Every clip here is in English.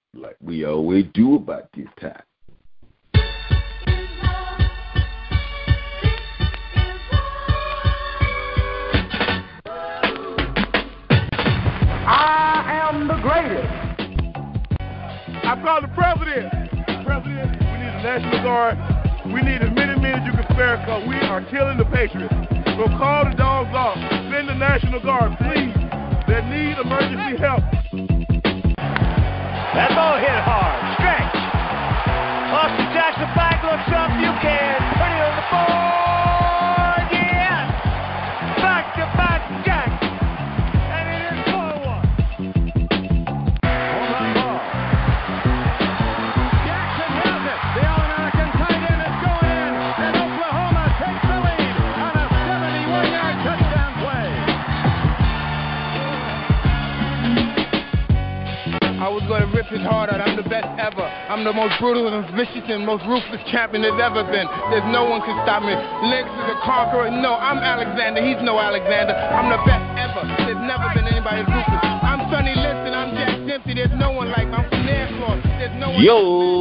like we always do about this time. I am the greatest. I call the president. President, we need a National Guard. We need as many men as you can spare because we are killing the Patriots. So call the dogs off. Send the National Guard, please. They need emergency help. That ball hit hard. Stretch. Austin Jackson back looks up. You can put it on the board. Yes. Back-to-back Jack. And it is 4-1. Hold on ball. Jackson has it. The All-American tight end is going in. And Oklahoma takes the lead on a 71-yard touchdown play. I was going to rip his heart out. I'm the best ever. I'm the most brutal and vicious and most ruthless champion there's ever been. There's no one can stop me. Lynx is a conqueror. No, I'm Alexander. He's no Alexander. I'm the best ever. There's never been anybody as ruthless. I'm Sonny Liston. I'm Jack Dempsey. There's no one like me. I'm from Nairclaw. There's no one.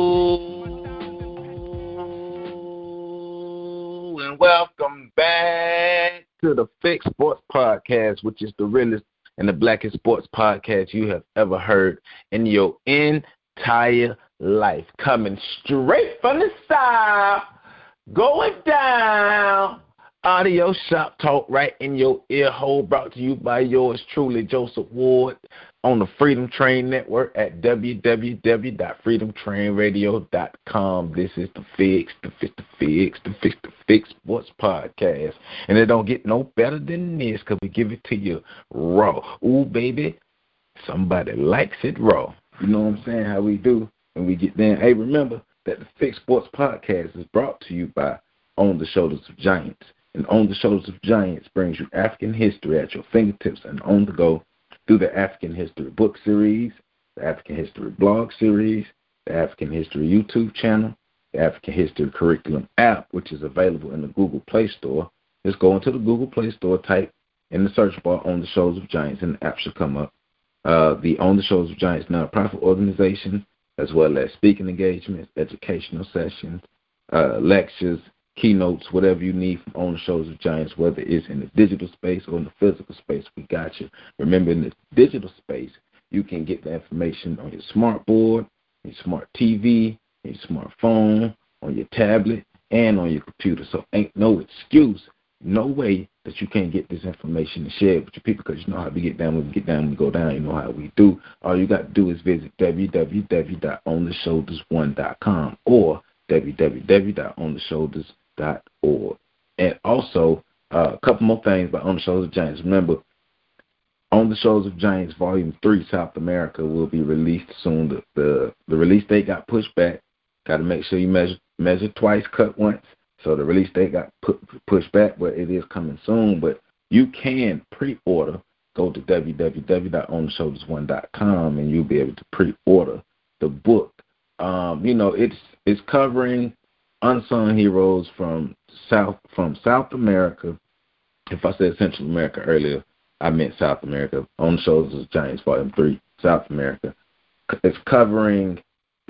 Yo, and welcome back to the Fixed Sports Podcast, which is the realest and the blackest sports podcast you have ever heard in your entire life. Coming straight from the South, going down. Audio Shop Talk right in your ear hole, brought to you by yours truly, Joseph Ward, on the Freedom Train Network at www.freedomtrainradio.com. This is the Fixed Sports Podcast. And it don't get no better than this because we give it to you raw. Ooh, baby, somebody likes it raw. You know what I'm saying? How we do when we get there. Hey, remember that the Fixed Sports Podcast is brought to you by On the Shoulders of Giants. And On the Shoulders of Giants brings you African history at your fingertips and on the go through the African History book series, the African History blog series, the African History YouTube channel, the African History Curriculum app, which is available in the Google Play Store. Just go into the Google Play Store, type in the search bar On the Shoulders of Giants, and the app should come up. The On the Shoulders of Giants nonprofit organization, as well as speaking engagements, educational sessions, lectures, keynotes, whatever you need from On the Shoulders of Giants, whether it's in the digital space or in the physical space, we got you. Remember, in the digital space, you can get the information on your smart board, your smart TV, your smartphone, on your tablet, and on your computer. So ain't no excuse, no way that you can't get this information and share it with your people, because you know how we get down when we get down, we go down, you know how we do. All you got to do is visit www.ontheshoulders1.com or www.ontheshoulders.org. And also, a couple more things about On the Shoulders of Giants. Remember, On the Shoulders of Giants Volume 3 South America will be released soon. The release date got pushed back. Got to make sure you measure twice, cut once. So the release date got pushed back, but it is coming soon. But you can pre-order. Go to www.ontheshoulders1.com and you'll be able to pre-order the book. It's covering unsung heroes from South America. If I said Central America earlier, I meant South America. On the Shoulders of Giants, Volume 3, South America. It's covering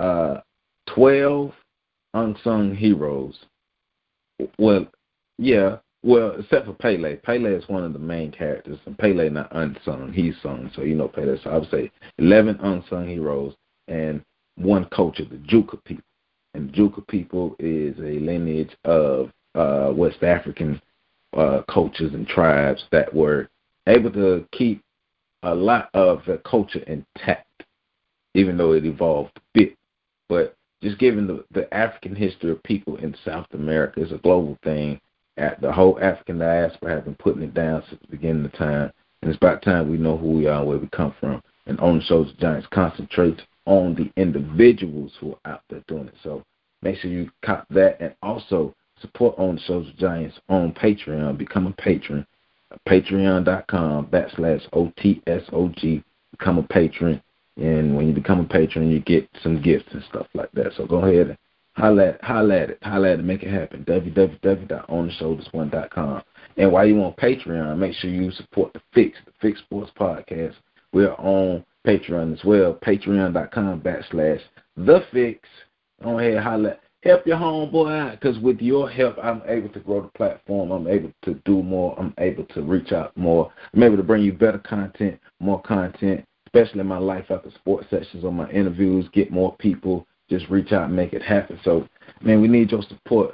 12 unsung heroes. Well, except for Pele. Pele is one of the main characters, and Pele not unsung. He's sung, so you know Pele. So I would say 11 unsung heroes and one culture, the Juka people. And Juka people is a lineage of West African cultures and tribes that were able to keep a lot of the culture intact, even though it evolved a bit. But just given the African history of people in South America is a global thing. The whole African diaspora has been putting it down since the beginning of time. And it's about time we know who we are and where we come from. And On the Shoulders of Giants concentrates on the individuals who are out there doing it. So make sure you cop that, and also support On the Shoulders of Giants on Patreon. Become a patron. Patreon.com/OTSOG. Become a patron. And when you become a patron, you get some gifts and stuff like that. So go ahead and holla at it, make it happen. www.ontheshoulders1.com. And while you're on Patreon, make sure you support the Fixed Sports Podcast. We're on Patreon as well. Patreon.com/thefix. Go ahead, holla. Help your homeboy out, because with your help, I'm able to grow the platform. I'm able to do more. I'm able to reach out more. I'm able to bring you better content, more content, especially in my life after sports sessions or my interviews, get more people, just reach out and make it happen. So, man, we need your support.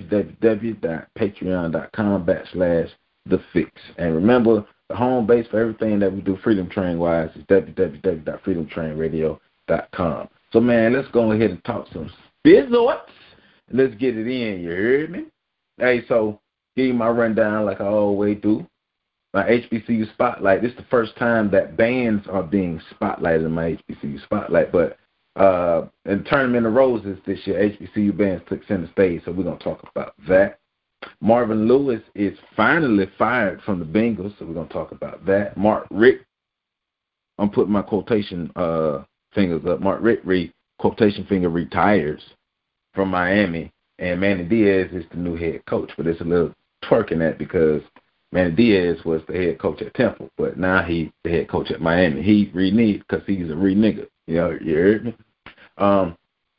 www.patreon.com/thefix. And remember, the home base for everything that we do Freedom Train wise is www.freedomtrainradio.com. So, man, let's go ahead and talk some sports. Let's get it in. You heard me? Hey, so give you my rundown like I always do. My HBCU Spotlight. This is the first time that bands are being spotlighted in my HBCU Spotlight. But in Tournament of Roses this year, HBCU bands took center stage, so we're going to talk about that. Marvin Lewis is finally fired from the Bengals, so we're going to talk about that. Mark Richt, I'm putting my quotation fingers up. Mark Richt, quotation finger, retires from Miami, and Manny Diaz is the new head coach. But it's a little twerking that because Manny Diaz was the head coach at Temple, but now he's the head coach at Miami. He reneged because he's a renigger. You heard me? The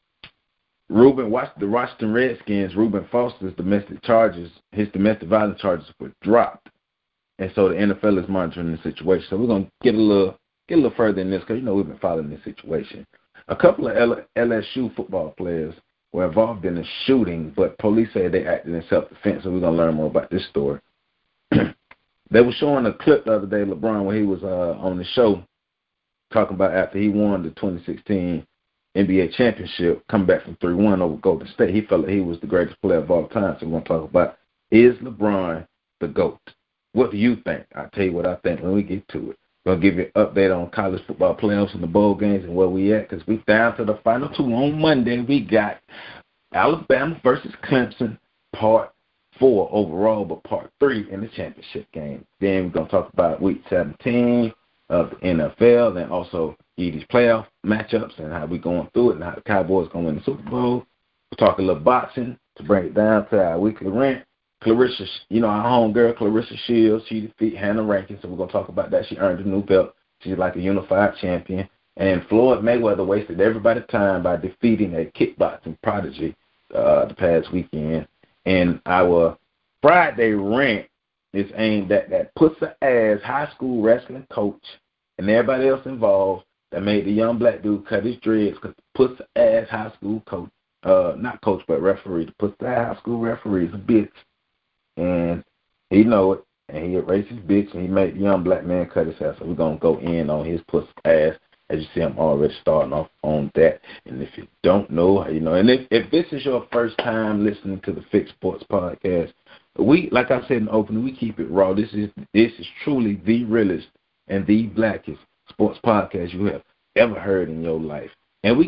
Washington Redskins, Reuben Foster's domestic violence charges were dropped, and so the NFL is monitoring the situation. So we're gonna get a little further in this because we've been following this situation. A couple of LSU football players were involved in a shooting, but police say they acted in self-defense, so we're going to learn more about this story. They were showing a clip the other day, LeBron, where he was on the show talking about after he won the 2016 NBA championship, coming back from 3-1 over Golden State. He felt like he was the greatest player of all time, so we're going to talk about, is LeBron the GOAT? What do you think? I'll tell you what I think when we get to it. Going to give you an update on college football playoffs and the bowl games and where we at, because we down to the final two on Monday. We got Alabama versus Clemson, part 4 overall, but part 3 in the championship game. Then we're going to talk about week 17 of the NFL and also these playoff matchups and how we're going through it and how the Cowboys going to win the Super Bowl. We'll talk a little boxing to bring it down to our weekly rant. Clarissa, our homegirl, Clarissa Shields, she defeated Hannah Rankin, so we're going to talk about that. She earned a new belt. She's like a unified champion. And Floyd Mayweather wasted everybody's time by defeating a kickboxing prodigy the past weekend. And our Friday rant is aimed at that pussy-ass high school wrestling coach and everybody else involved that made the young black dude cut his dreads because the pussy-ass high school coach, not coach but referee, the pussy-ass high school referee is a bitch. And he know it, and he a racist bitch, and he made the young black man cut his hair. So we're going to go in on his pussy ass. As you see, I'm already starting off on that. And if you don't know, and if this is your first time listening to the Fix Sports Podcast, we, like I said in the opening, we keep it raw. This is truly the realest and the blackest sports podcast you have ever heard in your life. And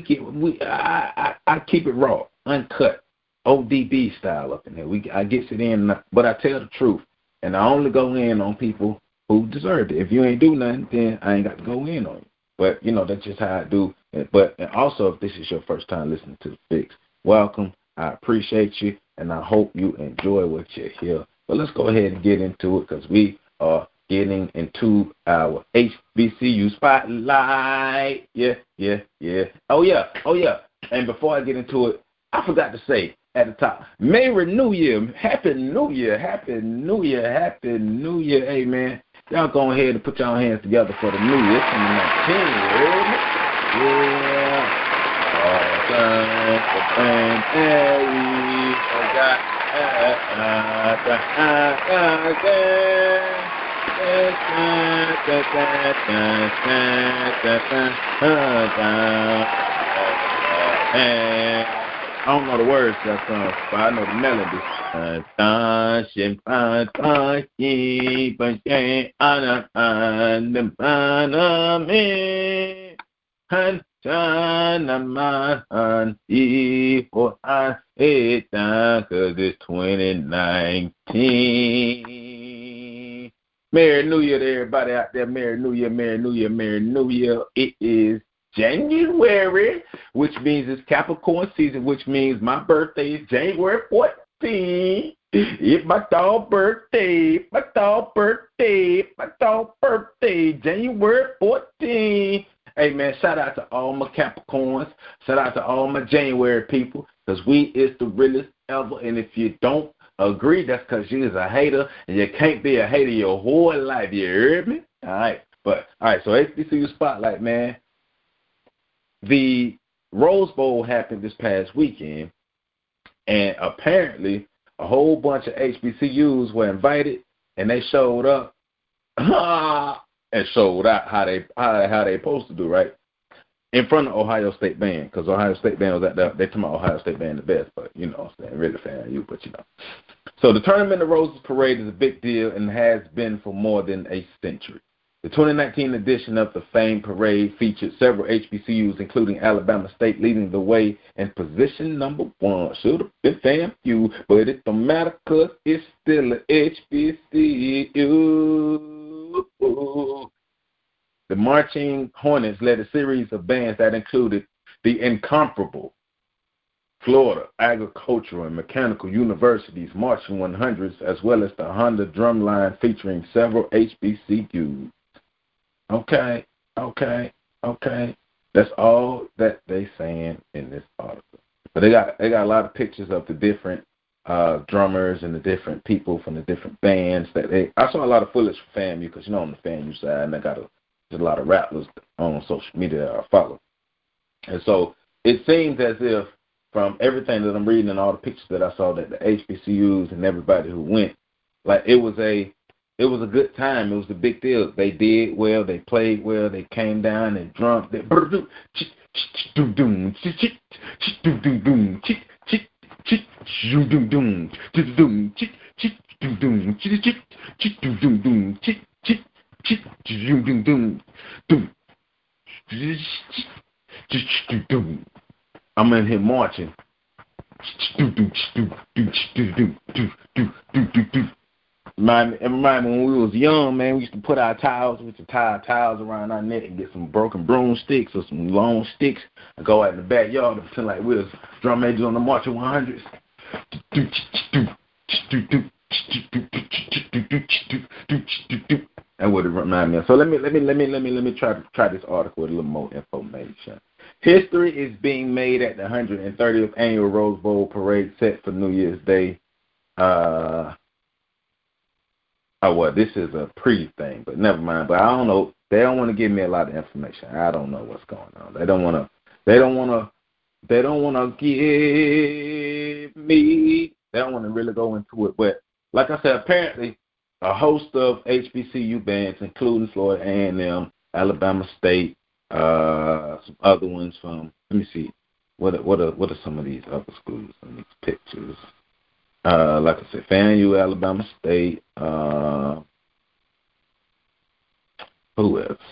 I keep it raw, uncut. ODB style up in here. I get it in, but I tell the truth, and I only go in on people who deserve it. If you ain't do nothing, then I ain't got to go in on you. But that's just how I do. But also, if this is your first time listening to the Fix, welcome. I appreciate you, and I hope you enjoy what you hear. But let's go ahead and get into it because we are getting into our HBCU spotlight. Yeah. Oh yeah. And before I get into it, I forgot to say at the top, Merry New Year, Happy New Year, Happy New Year, Happy New Year. Hey, man, y'all go ahead and put y'all hands together for the New Year. It's 2019. I don't know the words to that song, but I know the melody. Cause it's 2019. Merry New Year to everybody out there. Merry New Year, Merry New Year, Merry New Year. It is January, which means it's Capricorn season, which means my birthday is January 14th. It's my dog birthday, January 14th. Hey, man, shout out to all my Capricorns. Shout out to all my January people, because we is the realest ever. And if you don't agree, that's because you is a hater, and you can't be a hater your whole life. You heard me? All right. So HBCU Spotlight, man. The Rose Bowl happened this past weekend, and apparently a whole bunch of HBCUs were invited, and they showed up and showed out how they supposed to do, right? In front of Ohio State Band, because Ohio State Band was at they talking about Ohio State Band the best, but you know what I'm saying, really fan of you, but you know. So the Tournament of Roses Parade is a big deal and has been for more than a century. The 2019 edition of the famed parade featured several HBCUs, including Alabama State, leading the way in position number 1. Should have been FAMU, but it don't matter because it's still a HBCU. The Marching Hornets led a series of bands that included the incomparable Florida Agricultural and Mechanical University's Marching 100s, as well as the Honda Drumline featuring several HBCUs. Okay. That's all that they saying in this article. But they got a lot of pictures of the different drummers and the different people from the different bands I saw a lot of footage from FAMU, because you know on the FAMU side, and there's a lot of rappers on social media that I follow. And so it seems as if from everything that I'm reading and all the pictures that I saw, that the HBCUs and everybody who went, like it was a good time. It was a big deal. They did well. They played well. They came down and drummed. I'm in here marching. Remind me when we was young, man, we used to put our towels, we used to tie our towels around our neck and get some broken broomsticks or some long sticks and go out in the backyard and pretend like we was drum majors on the Marching 100s. That would remind me of. So let me try this article with a little more information. History is being made at the 130th annual Rose Bowl parade set for New Year's Day. This is a pre-thing, but never mind. But I don't know. They don't want to give me a lot of information. I don't know what's going on. They don't want to give me. They don't want to really go into it. But like I said, apparently a host of HBCU bands, including Florida A&M, Alabama State, some other ones from. Let me see. What are some of these other schools in these pictures? Like I said, FAMU, Alabama State, who else?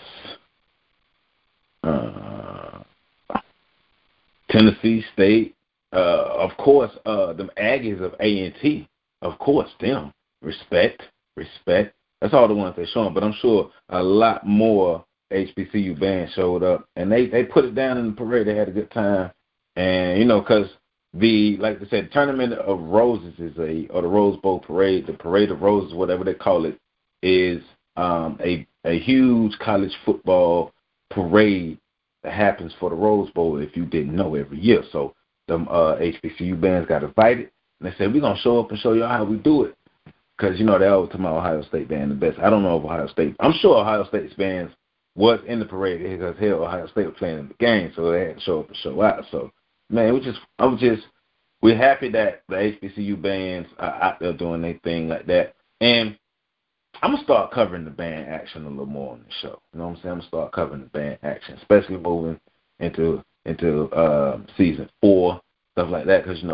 Tennessee State, of course, them Aggies of A&T, of course, them. Respect. That's all the ones they're showing, but I'm sure a lot more HBCU bands showed up, and they put it down in the parade. They had a good time, and, because like I said, Tournament of Roses or the Rose Bowl parade, the Parade of Roses, whatever they call it, is a huge college football parade that happens for the Rose Bowl, if you didn't know, every year. So them HBCU bands got invited, and they said, we're going to show up and show y'all how we do it. Because, they always talk about Ohio State band the best. I don't know if Ohio State. I'm sure Ohio State's bands was in the parade because, hell, Ohio State was playing in the game, so they had to show up and show out. So, man, we're happy that the HBCU bands are out there doing their thing like that. And I'm going to start covering the band action a little more on the show. You know what I'm saying? I'm going to start covering the band action, especially moving into season 4, stuff like that, because,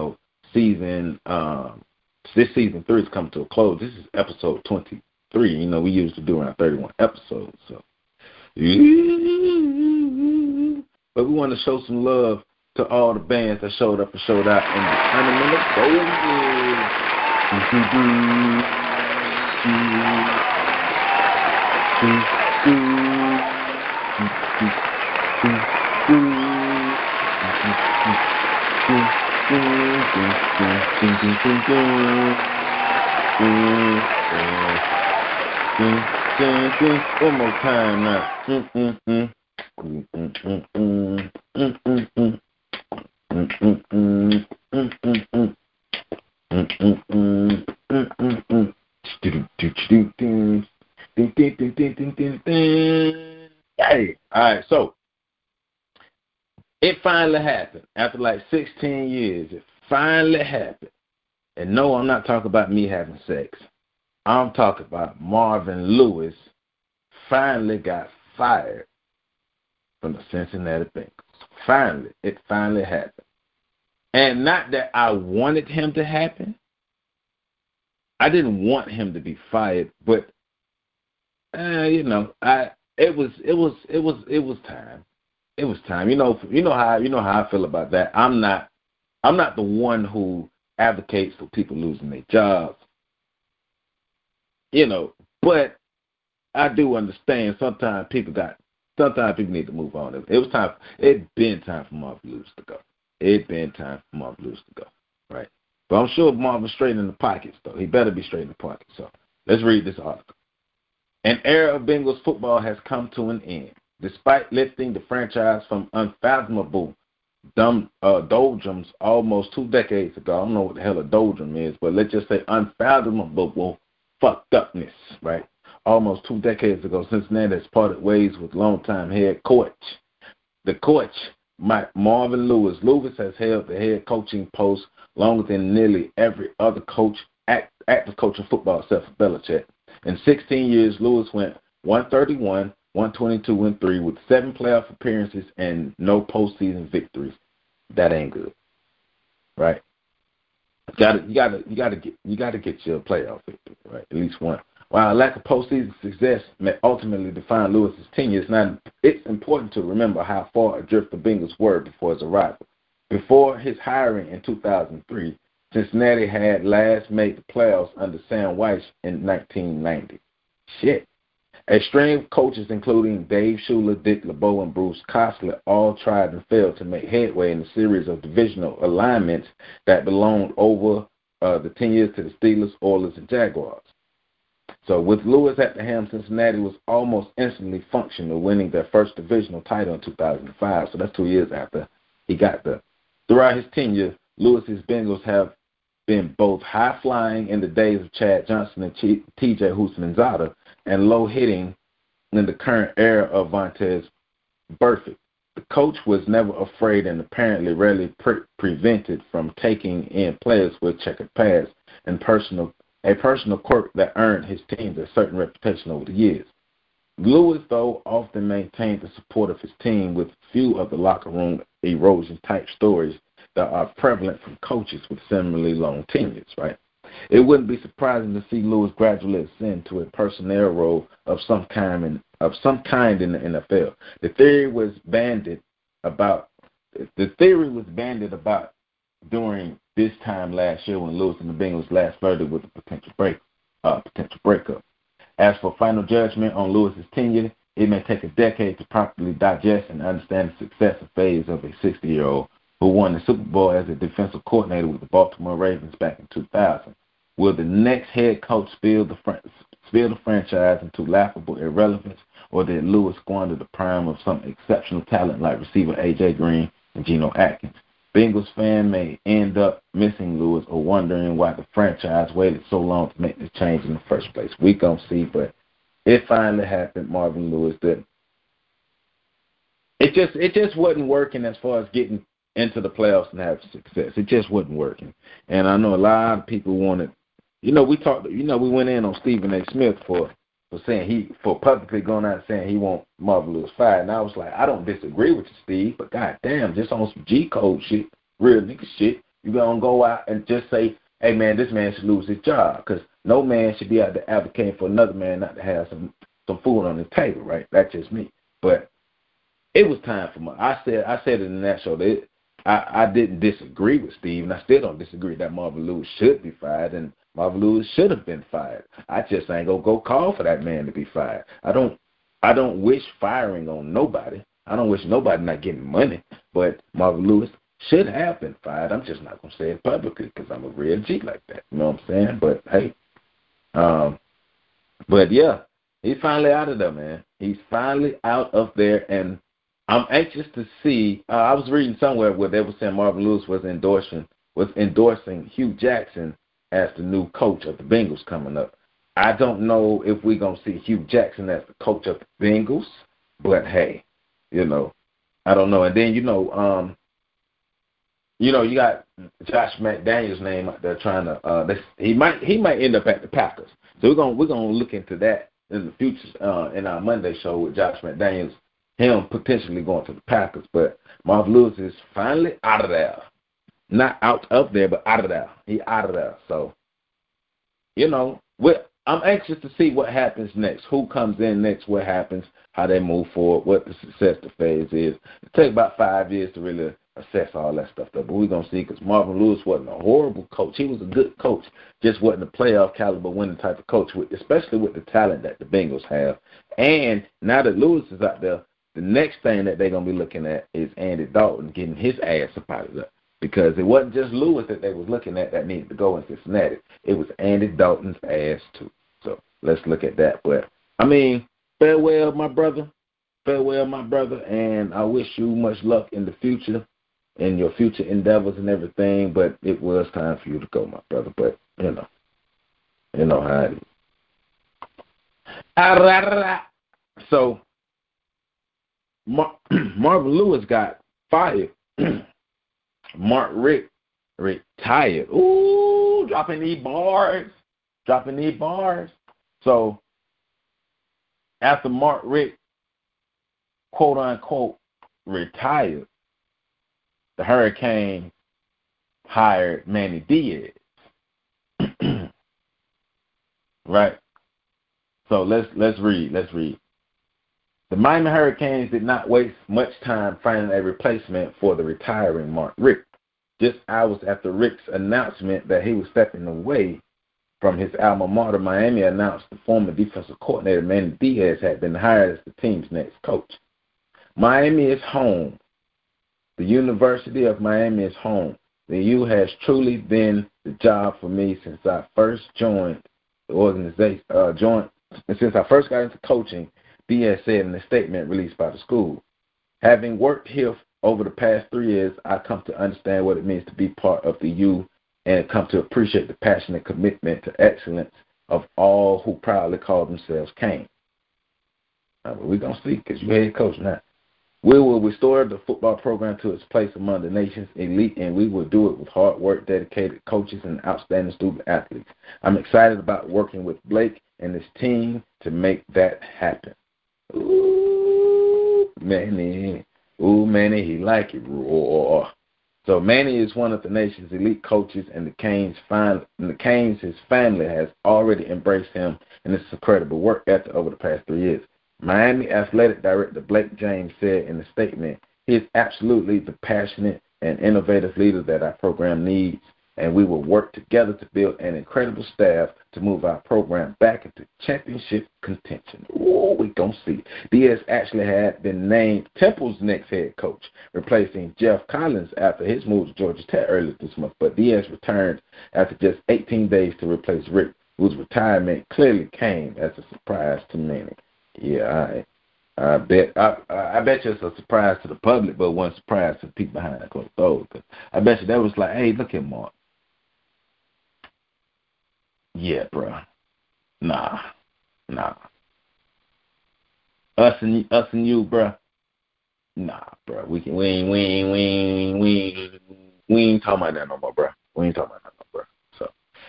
this season 3 is coming to a close. This is episode 23. We used to do around 31 episodes. So, but we want to show some love to all the bands that showed up and showed out in the Tournament of One more time now. Hey, all right, so it finally happened. After like 16 years, it finally happened. And no, I'm not talking about me having sex. I'm talking about Marvin Lewis finally got fired from the Cincinnati Bengals. Finally, it finally happened. And not that I wanted him to happen. I didn't want him to be fired, but it was time. It was time. You know how I feel about that. I'm not the one who advocates for people losing their jobs. But I do understand sometimes people need to move on. It'd been time for Marvin Lewis to go. Right? But I'm sure Marvin's straight in the pockets, though. He better be straight in the pockets. So let's read this article. An era of Bengals football has come to an end. Despite lifting the franchise from unfathomable doldrums almost 2 decades ago. I don't know what the hell a doldrum is, but let's just say unfathomable fucked upness, right? Almost 2 decades ago, Cincinnati has parted ways with longtime head coach. The coach, Marvin Lewis. Lewis has held the head coaching post longer than nearly every other coach, active coach in football except for Belichick. In 16 years, Lewis went 131, 122-3 with 7 playoff appearances and no postseason victories. That ain't good, right? You gotta get your playoff victory, right? At least one. While a lack of postseason success may ultimately define Lewis's tenure, it's important to remember how far adrift the Bengals were before his arrival. Before his hiring in 2003, Cincinnati had last made the playoffs under Sam Weiss in 1990. Shit. A string of coaches, including Dave Shula, Dick LeBeau, and Bruce Kosler, all tried and failed to make headway in a series of divisional alignments that belonged over the 10 years to the Steelers, Oilers, and Jaguars. So with Lewis at the helm, Cincinnati was almost instantly functional, winning their first divisional title in 2005. So that's 2 years after he got there. Throughout his tenure, Lewis's Bengals have been both high-flying in the days of Chad Johnson and T.J. Houshmandzadeh and low-hitting in the current era of Vontaze Burfict. The coach was never afraid and apparently rarely prevented from taking in players with checkered past and a personal quirk that earned his teams a certain reputation over the years. Lewis, though, often maintained the support of his team with few of the locker room erosion-type stories that are prevalent from coaches with similarly long tenures, right? It wouldn't be surprising to see Lewis gradually ascend to a personnel role of some kind in the NFL. The theory was bandied about during this time last year when Lewis and the Bengals last flirted with a potential breakup. As for final judgment on Lewis's tenure, it may take a decade to properly digest and understand the successive phase of a 60-year-old who won the Super Bowl as a defensive coordinator with the Baltimore Ravens back in 2000. Will the next head coach spill the franchise into laughable irrelevance, or did Lewis squander the prime of some exceptional talent like receiver A.J. Green and Geno Atkins? Bengals fans may end up missing Lewis or wondering why the franchise waited so long to make this change in the first place. We gonna see, but it finally happened. Marvin Lewis did. It just wasn't working as far as getting into the playoffs and having success. It just wasn't working. And I know a lot of people wanted, we went in on Stephen A. Smith for publicly going out and saying he wants Marvin Lewis fired. And I was like, I don't disagree with you, Steve, but goddamn, just on some G-code shit, real nigga shit, you gonna go out and just say, hey man, this man should lose his job, because no man should be out there advocating for another man not to have some food on the table, right? That's just me. But it was time for I said it in that show that I didn't disagree with Steve, and I still don't disagree that Marvin Lewis should be fired, and Marvin Lewis should have been fired. I just ain't gonna go call for that man to be fired. I don't wish firing on nobody. I don't wish nobody not getting money, but Marvin Lewis should have been fired. I'm just not gonna say it publicly because I'm a real G like that. You know what I'm saying? But hey, but yeah, he's finally out of there, man. He's finally out of there, and I'm anxious to see. I was reading somewhere where they were saying Marvin Lewis was endorsing Hugh Jackson as the new coach of the Bengals coming up. I don't know if we're gonna see Hugh Jackson as the coach of the Bengals, but hey, I don't know. And then you got Josh McDaniels' name out there trying to. He might end up at the Packers. So we're gonna look into that in the future in our Monday show with Josh McDaniels, him potentially going to the Packers. But Marvin Lewis is finally out of there, not out of there, but out of there. He out of there. So I'm anxious to see what happens next. Who comes in next? What happens? How they move forward? What the success phase is? It takes about 5 years to really assess all that stuff, though. But we're going to see, because Marvin Lewis wasn't a horrible coach. He was a good coach, just wasn't a playoff caliber winning type of coach, especially with the talent that the Bengals have. And now that Lewis is out there, the next thing that they're going to be looking at is Andy Dalton getting his ass up out of there. Because it wasn't just Lewis that they was looking at that needed to go in Cincinnati. It was Andy Dalton's ass, too. So let's look at that. But, farewell, my brother. Farewell, my brother. And I wish you much luck in the future, in your future endeavors and everything. But it was time for you to go, my brother. But, you know how it is. So, Marvin Lewis got fired. Mark Richt retired. Ooh, dropping these bars. So, after Mark Richt, quote unquote, retired, the Hurricane hired Manny Diaz. Right? So let's read. The Miami Hurricanes did not waste much time finding a replacement for the retiring Mark Richt. Just hours after Richt's announcement that he was stepping away from his alma mater, Miami announced the former defensive coordinator Manny Diaz had been hired as the team's next coach. Miami is home. The University of Miami is home. The U has truly been the job for me since I first joined the organization. Since I first got into coaching, Diaz said in a statement released by the school. Having worked here over the past 3 years, I come to understand what it means to be part of the U and come to appreciate the passion and commitment to excellence of all who proudly call themselves Cane. We're going to see, because you're head coach now. We will restore the football program to its place among the nation's elite, and we will do it with hard work, dedicated coaches, and outstanding student athletes. I'm excited about working with Blake and his team to make that happen. Ooh, Manny, he like it roar. So Manny is one of the nation's elite coaches, and the Canes, his family, has already embraced him and his incredible work ethic over the past 3 years. Miami Athletic Director Blake James said in a statement, he is absolutely the passionate and innovative leader that our program needs, and we will work together to build an incredible staff to move our program back into championship contention. Ooh, we gonna see. Diaz actually had been named Temple's next head coach, replacing Jeff Collins after his move to Georgia Tech earlier this month. But Diaz returned after just 18 days to replace Rick, whose retirement clearly came as a surprise to many. Yeah, I bet you it's a surprise to the public, but one surprise to the people behind the closed doors. I bet you that was like, hey, look at Mark. Yeah, bro. Nah. Us and you, bro. Nah, bro. We ain't talking about that no more, bro. We ain't talking about that no more, bro. So,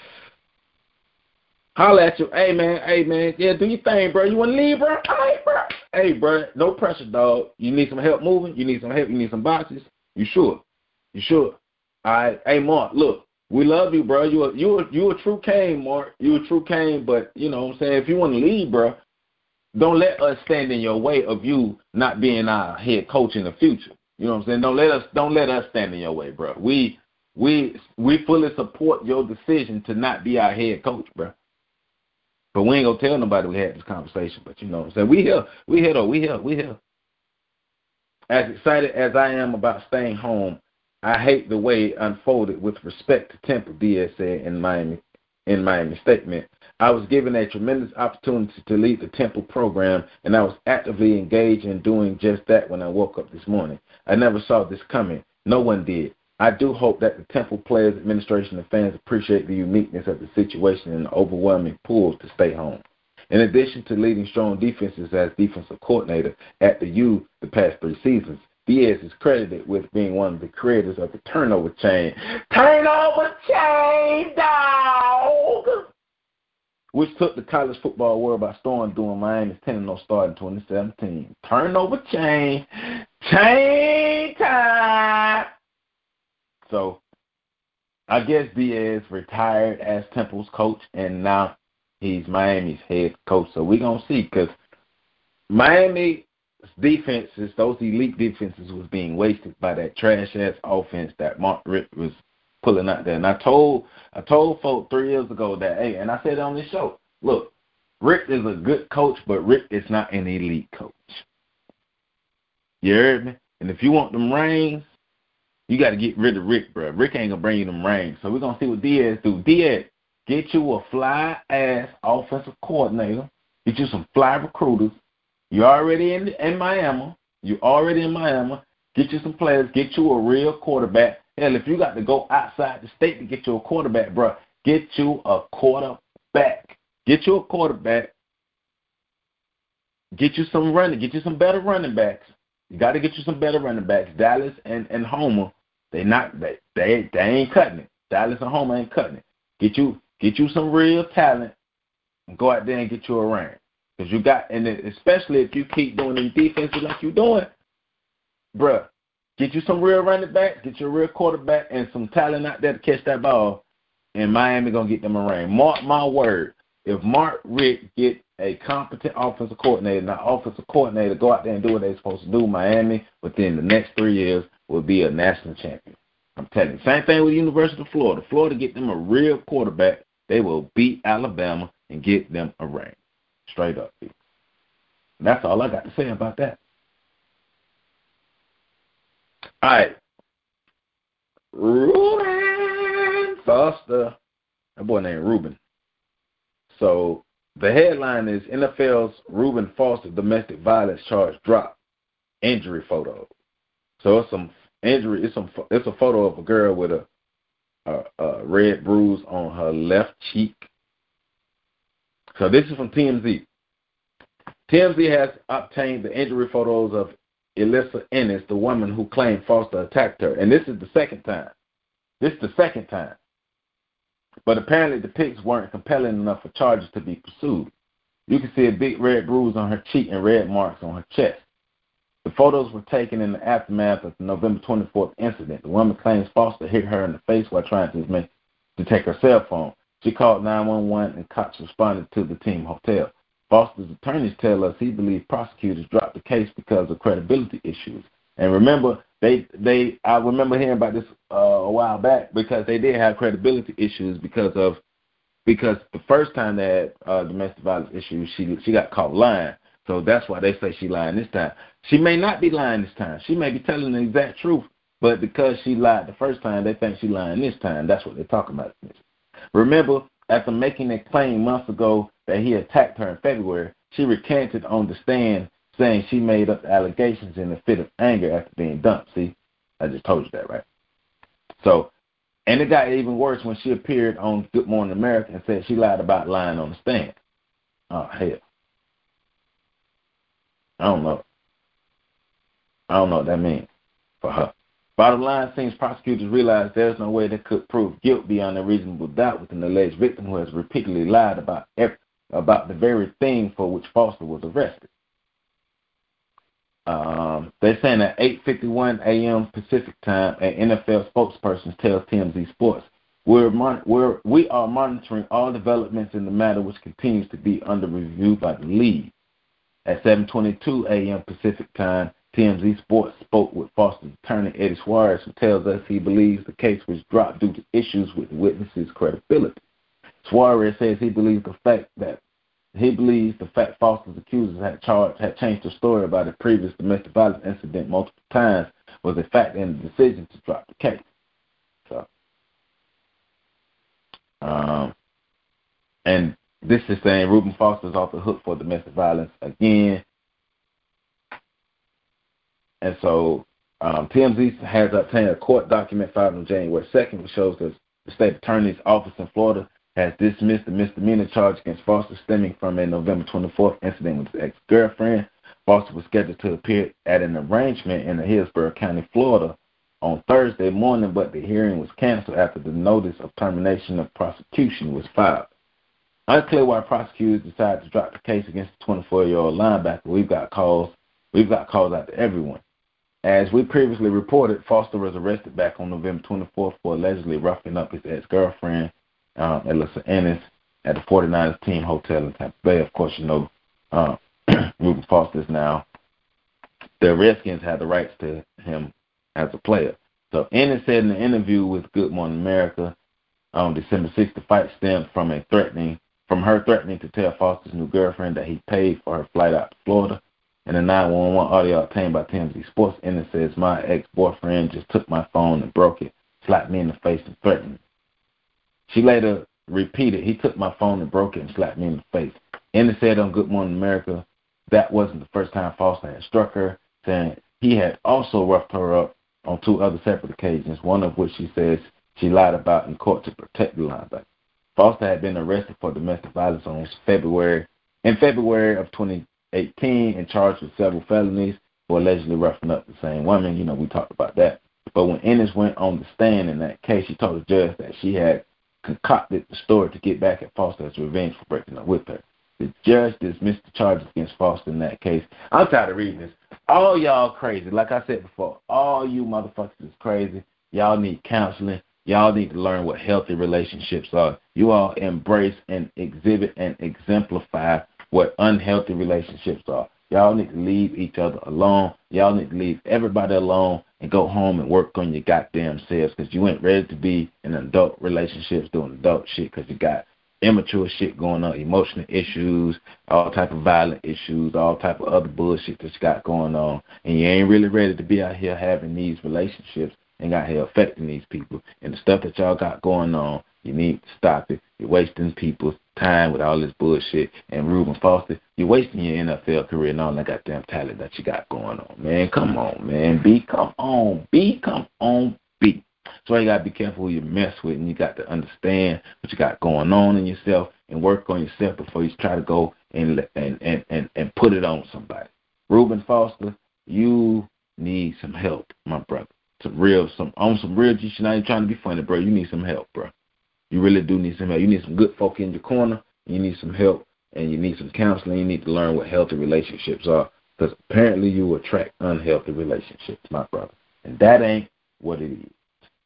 holla at you. Hey, man. Yeah, do your thing, bro. You want to leave, bro? All right, bro. Hey, bro. No pressure, dog. You need some help moving? You need some help? You need some boxes? You sure? All right. Hey, Mark, look. We love you, bro. You a true Cane, Mark. You a true Cane, but you know what I'm saying? If you want to leave, bro, don't let us stand in your way of you not being our head coach in the future. You know what I'm saying? Don't let us stand in your way, bro. We fully support your decision to not be our head coach, bro. But we ain't gonna tell nobody we had this conversation. But you know what I'm saying? We here. As excited as I am about staying home, I hate the way it unfolded with respect to Temple, Diaz said in Miami in Miami statement. I was given a tremendous opportunity to lead the Temple program, and I was actively engaged in doing just that when I woke up this morning. I never saw this coming. No one did. I do hope that the Temple players, administration, and fans appreciate the uniqueness of the situation and the overwhelming pull to stay home. In addition to leading strong defenses as defensive coordinator at the U the past 3 seasons, Diaz is credited with being one of the creators of the turnover chain. Turnover chain, dog! Which took the college football world by storm during Miami's 10-0 start in 2017. Turnover chain time! So, I guess Diaz retired as Temple's coach, and now he's Miami's head coach. So we're going to see, because Miami's defenses, those elite defenses, was being wasted by that trash-ass offense that Mark Richt was pulling out there. And I told folks 3 years ago that, hey, and I said it on this show, look, Richt is a good coach, but Richt is not an elite coach. You heard me? And if you want them rings, you got to get rid of Richt, bro. Richt ain't going to bring you them rings. So we're going to see what Diaz do. Diaz, get you a fly-ass offensive coordinator. Get you some fly recruiters. You're already in Miami. You're already in Miami. Get you some players. Get you a real quarterback. Hell, if you got to go outside the state to get you a quarterback, bro, get you a quarterback. Get you a quarterback. Get you some better running backs. You got to get you some better running backs. Dallas and Homer, they ain't cutting it. Dallas and Homer ain't cutting it. Get you some real talent and go out there and get you a ring. Because you got, and especially if you keep doing these defenses like you're doing, bruh, get you some real running backs, get you a real quarterback, and some talent out there to catch that ball, and Miami going to get them a ring. Mark my word, if Mark Richt get a competent offensive coordinator, and that offensive coordinator go out there and do what they're supposed to do, Miami, within the next 3 years, will be a national champion. I'm telling you. Same thing with the University of Florida. Florida get them a real quarterback, they will beat Alabama and get them a ring. Straight up. And that's all I got to say about that. All right. Reuben Foster. That boy named Reuben. So the headline is NFL's Reuben Foster domestic violence charge dropped. Injury photo. So it's some injury. It's a photo of a girl with a red bruise on her left cheek. So this is from TMZ. TMZ has obtained the injury photos of Elissa Ennis, the woman who claimed Foster attacked her. And this is the second time. But apparently the pics weren't compelling enough for charges to be pursued. You can see a big red bruise on her cheek and red marks on her chest. The photos were taken in the aftermath of the November 24th incident. The woman claims Foster hit her in the face while trying to take her cell phone. She called 911 and cops responded to the team hotel. Foster's attorneys tell us he believes prosecutors dropped the case because of credibility issues. And remember, I remember hearing about this a while back, because they did have credibility issues because the first time they had domestic violence issues, she got caught lying. So that's why they say she lying this time. She may not be lying this time. She may be telling the exact truth, but because she lied the first time, they think she lying this time. That's what they're talking about. Remember, after making a claim months ago that he attacked her in February, she recanted on the stand, saying she made up the allegations in a fit of anger after being dumped. See, I just told you that, right? So, and it got even worse when she appeared on Good Morning America and said she lied about lying on the stand. Oh, hell. I don't know what that means for her. Bottom line, seems prosecutors realize there's no way they could prove guilt beyond a reasonable doubt with an alleged victim who has repeatedly lied about the very thing for which Foster was arrested. They're saying at 8:51 a.m. Pacific time, an NFL spokesperson tells TMZ Sports, we are monitoring all developments in the matter, which continues to be under review by the league. At 7:22 a.m. Pacific time, TMZ Sports spoke with Foster's attorney, Eddie Suarez, who tells us he believes the case was dropped due to issues with witnesses' credibility. Suarez says he believes the fact Foster's accusers had changed the story about a previous domestic violence incident multiple times was a factor in the decision to drop the case. So, And this is saying Reuben Foster is off the hook for domestic violence again. And so TMZ has obtained a court document filed on January 2nd, which shows that the state attorney's office in Florida has dismissed the misdemeanor charge against Foster stemming from a November 24th incident with his ex-girlfriend. Foster was scheduled to appear at an arraignment in Hillsborough County, Florida on Thursday morning, but the hearing was canceled after the notice of termination of prosecution was filed. Unclear why prosecutors decided to drop the case against the 24-year-old linebacker. We've got calls out to everyone. As we previously reported, Foster was arrested back on November 24th for allegedly roughing up his ex-girlfriend, Alyssa Ennis, at the 49ers team hotel in Tampa Bay. Of course, you know, Reuben Foster is now, the Redskins had the rights to him as a player. So Ennis said in an interview with Good Morning America on December 6th, the fight stemmed from her threatening to tell Foster's new girlfriend that he paid for her flight out to Florida. In a 911 audio obtained by TMZ Sports, Ennis says, "My ex-boyfriend just took my phone and broke it, slapped me in the face and threatened me." She later repeated, "He took my phone and broke it and slapped me in the face." Ennis said on Good Morning America that wasn't the first time Foster had struck her, saying he had also roughed her up on 2 other separate occasions, one of which she says she lied about in court to protect the linebacker. Foster had been arrested for domestic violence in February of 2018 and charged with several felonies for allegedly roughing up the same woman. You know, we talked about that. But when Ennis went on the stand in that case, she told the judge that she had concocted the story to get back at Foster as revenge for breaking up with her. The judge dismissed the charges against Foster in that case. I'm tired of reading this. All y'all crazy. Like I said before, all you motherfuckers is crazy. Y'all need counseling. Y'all need to learn what healthy relationships are. You all embrace and exhibit and exemplify what unhealthy relationships are. Y'all need to leave each other alone. Y'all need to leave everybody alone and go home and work on your goddamn selves, because you ain't ready to be in adult relationships doing adult shit, because you got immature shit going on, emotional issues, all type of violent issues, all type of other bullshit that you got going on, and you ain't really ready to be out here having these relationships and out here affecting these people. And the stuff that y'all got going on, you need to stop it. You're wasting people's time with all this bullshit. And Reuben Foster, you're wasting your NFL career and all that goddamn talent that you got going on, man. Come on, man. Come on, B. So you got to be careful who you mess with, and you got to understand what you got going on in yourself and work on yourself before you try to go and put it on somebody. Reuben Foster, you need some help, my brother. Some real G shit. Not even trying to be funny, bro. You need some help, bro. You really do need some help. You need some good folk in your corner. You need some help, and you need some counseling. You need to learn what healthy relationships are, because apparently you attract unhealthy relationships, my brother. And that ain't what it is.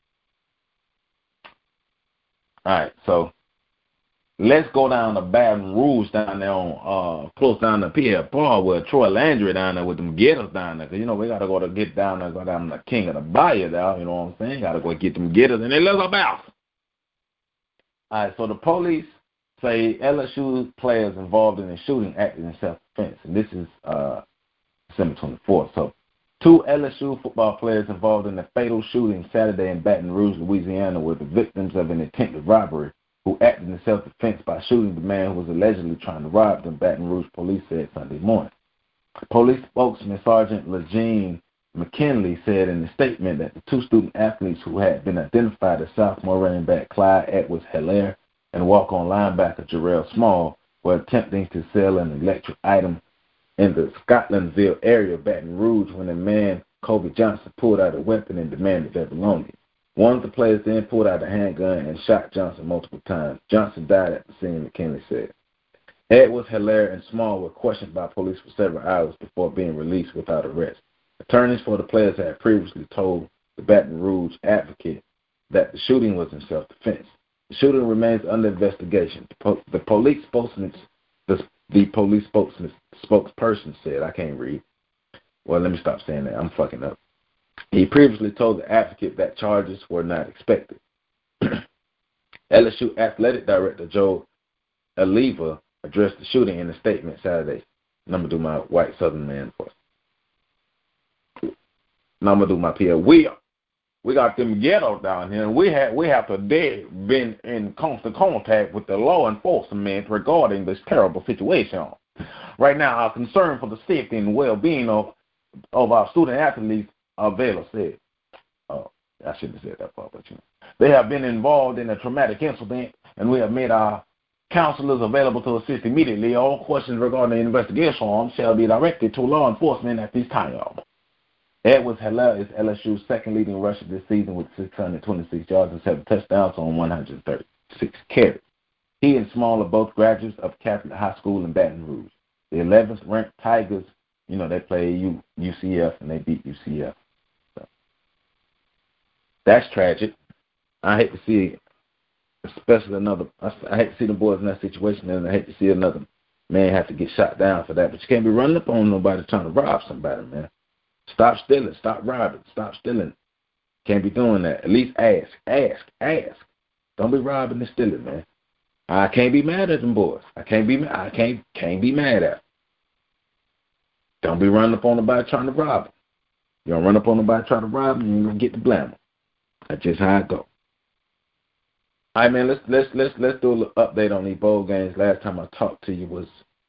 All right, so let's go down to Baton Rouge down there on close down to Pierre Paul with Troy Landry down there with them getters down there. Because, you know, we got to go to get down there, go down to the King of the Bayou there, you know what I'm saying? Got to go get them getters in Elizabeth. All right, so the police say LSU players involved in the shooting acted in self-defense, and this is December 24th. So 2 LSU football players involved in the fatal shooting Saturday in Baton Rouge, Louisiana, were the victims of an attempted robbery who acted in self-defense by shooting the man who was allegedly trying to rob them, Baton Rouge police said Sunday morning. Police spokesman Sergeant Legene McKinley said in a statement that the 2 student athletes who had been identified as sophomore running back Clyde Edwards-Helaire and walk-on linebacker Jarrell Small were attempting to sell an electric item in the Scotlandville area of Baton Rouge when a man, Kobe Johnson, pulled out a weapon and demanded their belongings. One of the players then pulled out a handgun and shot Johnson multiple times. Johnson died at the scene, McKinley said. Edwards, Helaire, and Small were questioned by police for several hours before being released without arrest. Attorneys for the players had previously told the Baton Rouge Advocate that the shooting was in self-defense. The shooting remains under investigation. The police spokesperson said, I can't read. Well, let me stop saying that. I'm fucking up. He previously told the Advocate that charges were not expected. LSU Athletic Director Joe Alleva addressed the shooting in a statement Saturday. And I'm going to do my white Southern man voice. Now I'm going to do my Pierre. We got them ghettos down here, and we have today been in constant contact with the law enforcement regarding this terrible situation. Right now, our concern for the safety and well-being of our student athletes, Vela said. Oh, I shouldn't have said that part, but they have been involved in a traumatic incident, and we have made our counselors available to assist immediately. All questions regarding the investigation shall be directed to law enforcement at this time. Edwards-Helaire is LSU's second leading rusher this season with 626 yards and 7 touchdowns on 136 carries. He and Small are both graduates of Catholic High School in Baton Rouge. The 11th ranked Tigers, they play UCF and they beat UCF. So, that's tragic. I hate to see, especially I hate to see the boys in that situation, and I hate to see another man have to get shot down for that. But you can't be running up on nobody trying to rob somebody, man. Stop stealing. Stop robbing. Stop stealing. Can't be doing that. At least ask. Don't be robbing and stealing, man. I can't be mad at them boys. I can't be mad at them. Don't be running up on nobody trying to rob them. You don't run up on nobody trying to rob them, you're gonna get the blame. That's just how it goes. All right, man. Let's do a little update on these bowl games. Last time I talked to you was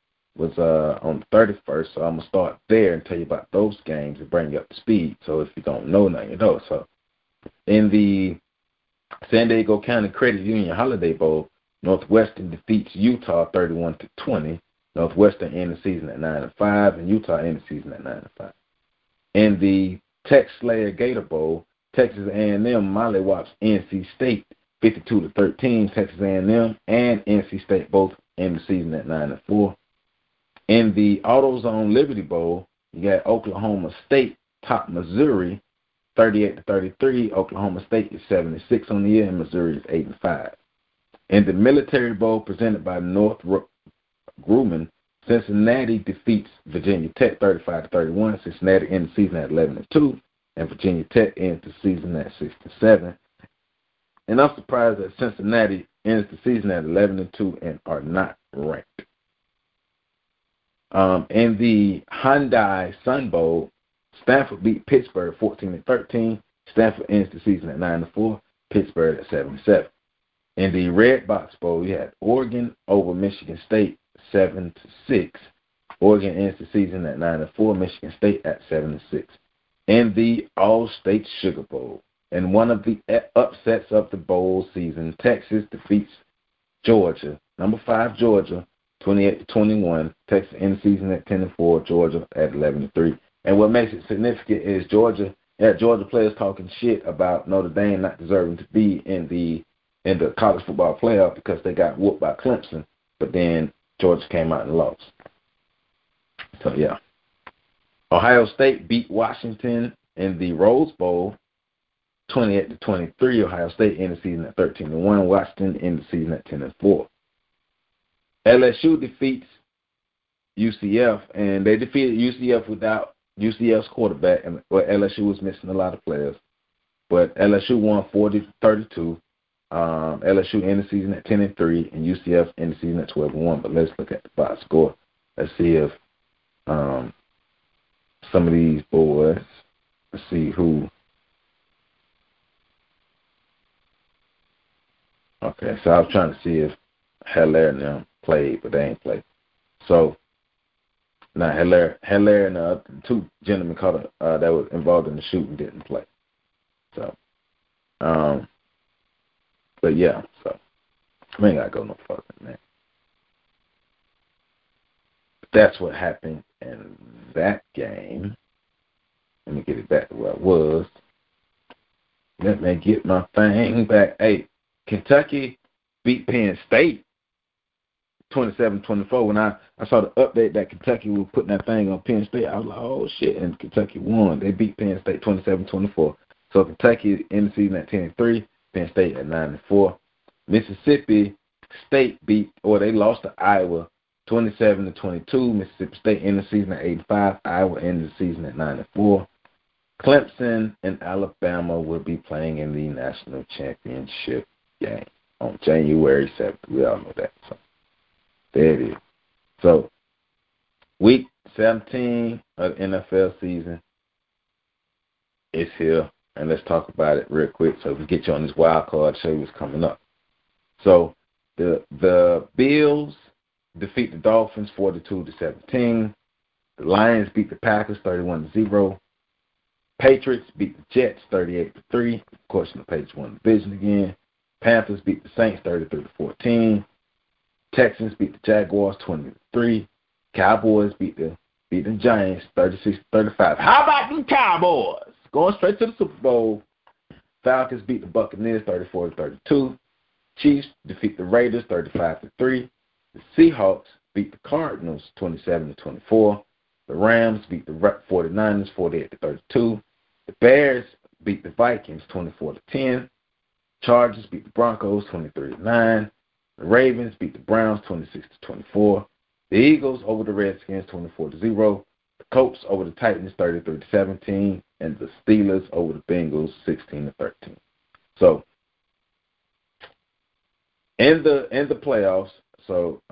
on the 31st, so I'm gonna start there and tell you about those games and bring you up to speed. So if you don't know, now you know. So in the San Diego County Credit Union Holiday Bowl, Northwestern defeats Utah 31-20. Northwestern end the season at 9-5, and Utah end the season at 9-5. In the Tech Slayer Gator Bowl, Texas A&M mollywops NC State 52-13. Texas A&M and NC State both end the season at 9-4. In the AutoZone Liberty Bowl, you got Oklahoma State top Missouri 38-33. Oklahoma State is 76 on the year, and Missouri is 8-5. In the Military Bowl presented by Northrop Grumman, Cincinnati defeats Virginia Tech 35-31. Cincinnati ends the season at 11-2, and Virginia Tech ends the season at 6-7. And I'm surprised that Cincinnati ends the season at 11-2 and are not ranked. In the Hyundai Sun Bowl, Stanford beat Pittsburgh 14-13. Stanford ends the season at 9-4. Pittsburgh at 7-7. In the Red Box Bowl, you had Oregon over Michigan State 7-6. Oregon ends the season at 9-4. Michigan State at 7-6. In the All-State Sugar Bowl, and one of the upsets of the bowl season, Texas defeats Georgia, number 5 Georgia, 28-21. Texas ends the season at 10-4. Georgia at 11-3. And what makes it significant is Georgia players talking shit about Notre Dame not deserving to be in the college football playoff because they got whooped by Clemson, but then Georgia came out and lost. So yeah. Ohio State beat Washington in the Rose Bowl 28-23. Ohio State ended the season at 13-1. Washington ended the season at 10-4. LSU defeats UCF, and they defeated UCF without UCF's quarterback, and LSU was missing a lot of players. But LSU won 40-32. LSU ended the season at 10-3, and UCF ended the season at 12-1. But let's look at the box score. Let's see if some of these boys. Let's see who. Okay, so I was trying to see if Helaire and them played, but they ain't played. So now Helaire and the two gentlemen that were involved in the shooting didn't play. So, but yeah, so we ain't gotta go no further than that. That's what happened in that game. Let me get it back to where I was. Let me get my thing back. Hey, Kentucky beat Penn State 27-24. When I saw the update that Kentucky was putting that thing on Penn State, I was like, oh, shit, and Kentucky won. They beat Penn State 27-24. So Kentucky in the season at 10-3, Penn State at 9-4. Mississippi State they lost to Iowa 27-22. Mississippi State in the season at 8-5. Iowa ended the season at 9-4. Clemson and Alabama will be playing in the national championship game on January 7th. We all know that. So there it is. So week 17 of the NFL season is here. and let's talk about it real quick so we can get you on this wild card, show you what's coming up. So the Bills defeat the Dolphins 42-17. The Lions beat the Packers 31-0. Patriots beat the Jets 38-3. Of course, the Patriots won the division again. Panthers beat the Saints 33-14. Texans beat the Jaguars 20-3. Cowboys beat the Giants 36-35. How about them Cowboys? Going straight to the Super Bowl. Falcons beat the Buccaneers 34-32. Chiefs defeat the Raiders 35-3. The Seahawks beat the Cardinals 27-24. The Rams beat the 49ers 48-32. The Bears beat the Vikings 24-10. Chargers beat the Broncos 23-9. The Ravens beat the Browns 26-24. The Eagles over the Redskins 24-0. The Colts over the Titans 33-17, and the Steelers over the Bengals 16-13. So in the playoffs, so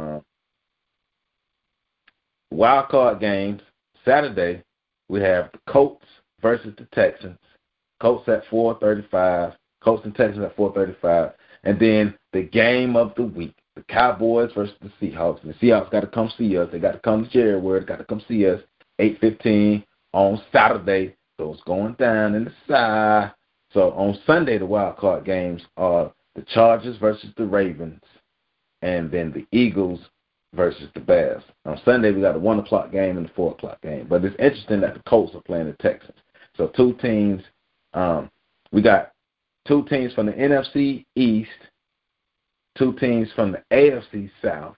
wild card games Saturday, we have the Colts versus the Texans. Colts at 4:35. Colts and Texans at 4:35, and then the game of the week. The Cowboys versus the Seahawks. And the Seahawks got to come see us. They got to come to Jerry World. They got to come see us. 8:15 on Saturday. So it's going down in the side. So on Sunday, the wild card games are the Chargers versus the Ravens, and then the Eagles versus the Bears. On Sunday, we got a 1 o'clock game and a 4 o'clock game. But it's interesting that the Colts are playing the Texans. So two teams. We got two teams from the NFC East, two teams from the AFC South.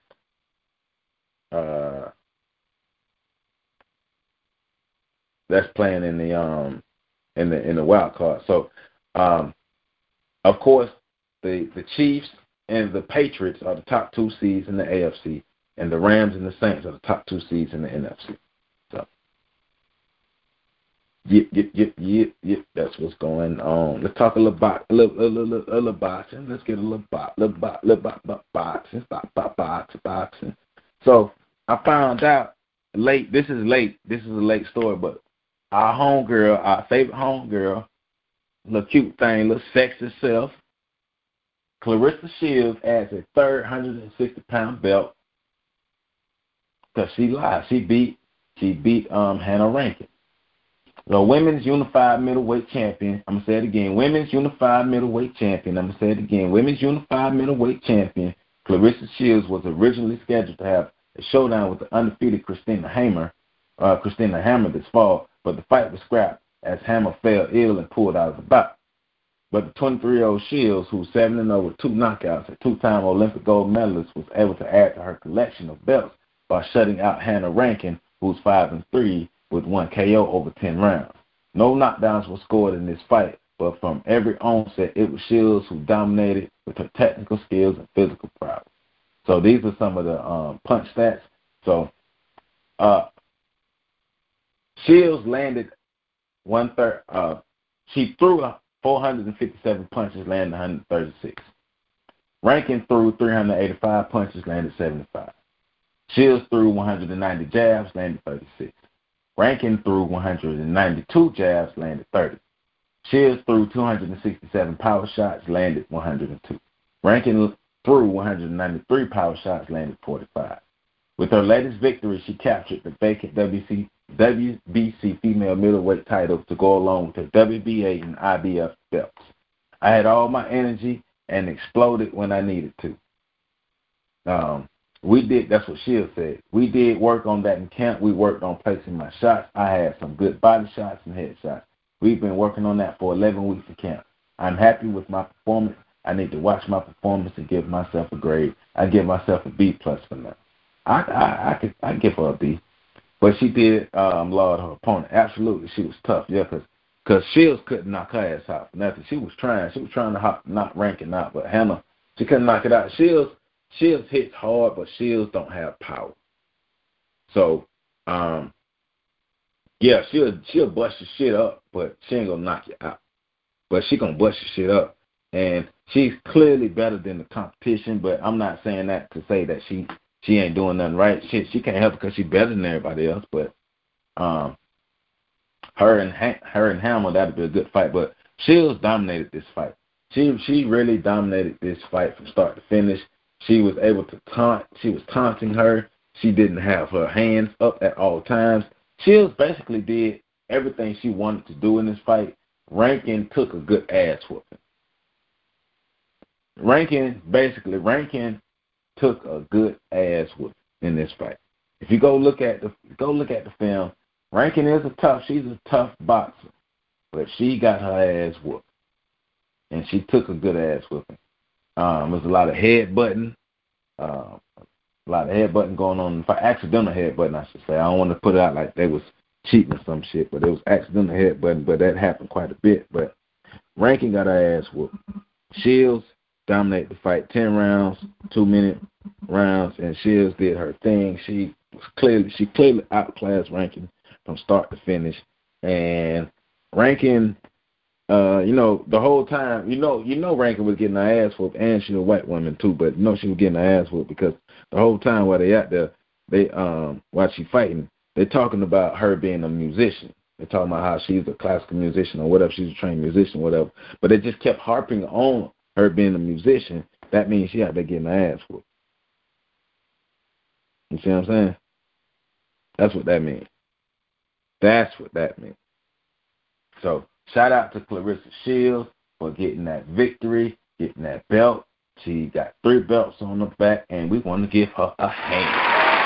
That's playing in the wild card. So, of course, the Chiefs and the Patriots are the top 2 seeds in the AFC, and the Rams and the Saints are the top 2 seeds in the NFC. So, yep. That's what's going on. Let's talk a little boxing. Let's get a little boxing. So I found out late. This is late. This is a late story, but our homegirl, our favorite homegirl, little cute thing, little sexy self, Claressa Shields adds a third 160-pound belt because she lied. She beat Hannah Rankin. The women's unified middleweight champion. I'm going to say it again. Women's unified middleweight champion. I'm going to say it again. Women's unified middleweight champion Claressa Shields was originally scheduled to have a showdown with the undefeated Christina Hammer this fall, but the fight was scrapped as Hammer fell ill and pulled out of the bout. But the 23-year-old Shields, who's 7-0 with 2 knockouts, a 2-time Olympic gold medalist, was able to add to her collection of belts by shutting out Hannah Rankin, who's 5-3 with 1 KO over 10 rounds. No knockdowns were scored in this fight, but from every onset, it was Shields who dominated with her technical skills and physical prowess. So these are some of the punch stats. So Shields landed 1/3. She threw 457 punches, landed 136. Rankin threw 385 punches, landed 75. Shields threw 190 jabs, landed 36. Rankin threw 192 jabs, landed 30. Shields threw 267 power shots, landed 102. Rankin threw 193 power shots, landed 45. With her latest victory, she captured the vacant WBC female middleweight title to go along with her WBA and IBF belts. I had all my energy and exploded when I needed to. That's what Shields said. We did work on that in camp. We worked on placing my shots. I had some good body shots and head shots. We've been working on that for 11 weeks in camp. I'm happy with my performance. I need to watch my performance and give myself a grade. I give myself a B+ for now. I give her a B. But she did laud her opponent. Absolutely, she was tough. Yeah, because Shields couldn't knock her ass out for nothing. She was trying. She was trying to knock Rankin out, but Hannah, she couldn't knock it out. Shields hits hard, but Shields don't have power. So, yeah, she'll bust your shit up, but she ain't gonna knock you out. But she gonna bust your shit up, and she's clearly better than the competition. But I'm not saying that to say that she ain't doing nothing right. She can't help it because she's better than everybody else. But her her and Hammer, that'd be a good fight. But Shields dominated this fight. She really dominated this fight from start to finish. She was able to taunt. She was taunting her. She didn't have her hands up at all times. Shields basically did everything she wanted to do in this fight. Rankin took a good ass whooping. Rankin took a good ass whooping in this fight. If you go look at the film, Rankin she's a tough boxer, but she got her ass whooped, and she took a good ass whooping. There's a lot of headbutting, going on. Accidental headbutting, I should say. I don't want to put it out like they was cheating or some shit, but it was accidental headbutting, but that happened quite a bit. But Rankin got her ass whooped. Shields dominated the fight, 10 rounds, 2-minute rounds, and Shields did her thing. She clearly outclassed Rankin from start to finish, and Rankin, the whole time, Rankin was getting her ass whooped, and she's a white woman too, but she was getting her ass whooped because the whole time while they out there, while she fighting, they're talking about her being a musician. They're talking about how she's a classical musician or whatever, she's a trained musician, whatever. But they just kept harping on her being a musician. That means she out there getting her ass whooped. You see what I'm saying? That's what that means. So, shout out to Claressa Shields for getting that victory, getting that belt. She got 3 belts on her back, and we want to give her a hand.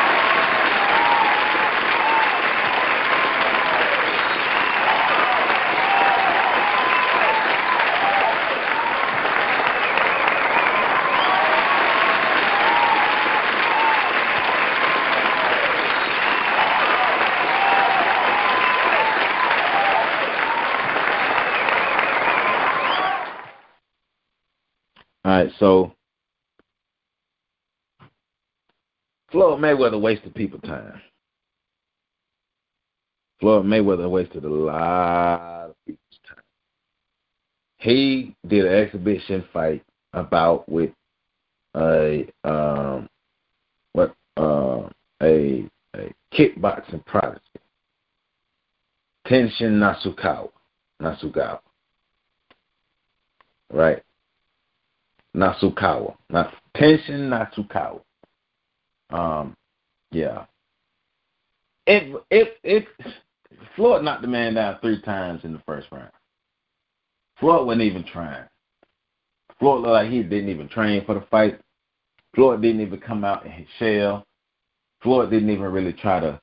All right, so Floyd Mayweather wasted people's time. Floyd Mayweather wasted a lot of people's time. He did an exhibition fight with a kickboxing prodigy, Tenshin Nasukawa. Right? Nasukawa. Tenshin Nasukawa. Yeah. Floyd knocked the man down 3 times in the first round. Floyd wasn't even trying. Floyd looked like he didn't even train for the fight. Floyd didn't even come out in his shell. Floyd didn't even really try to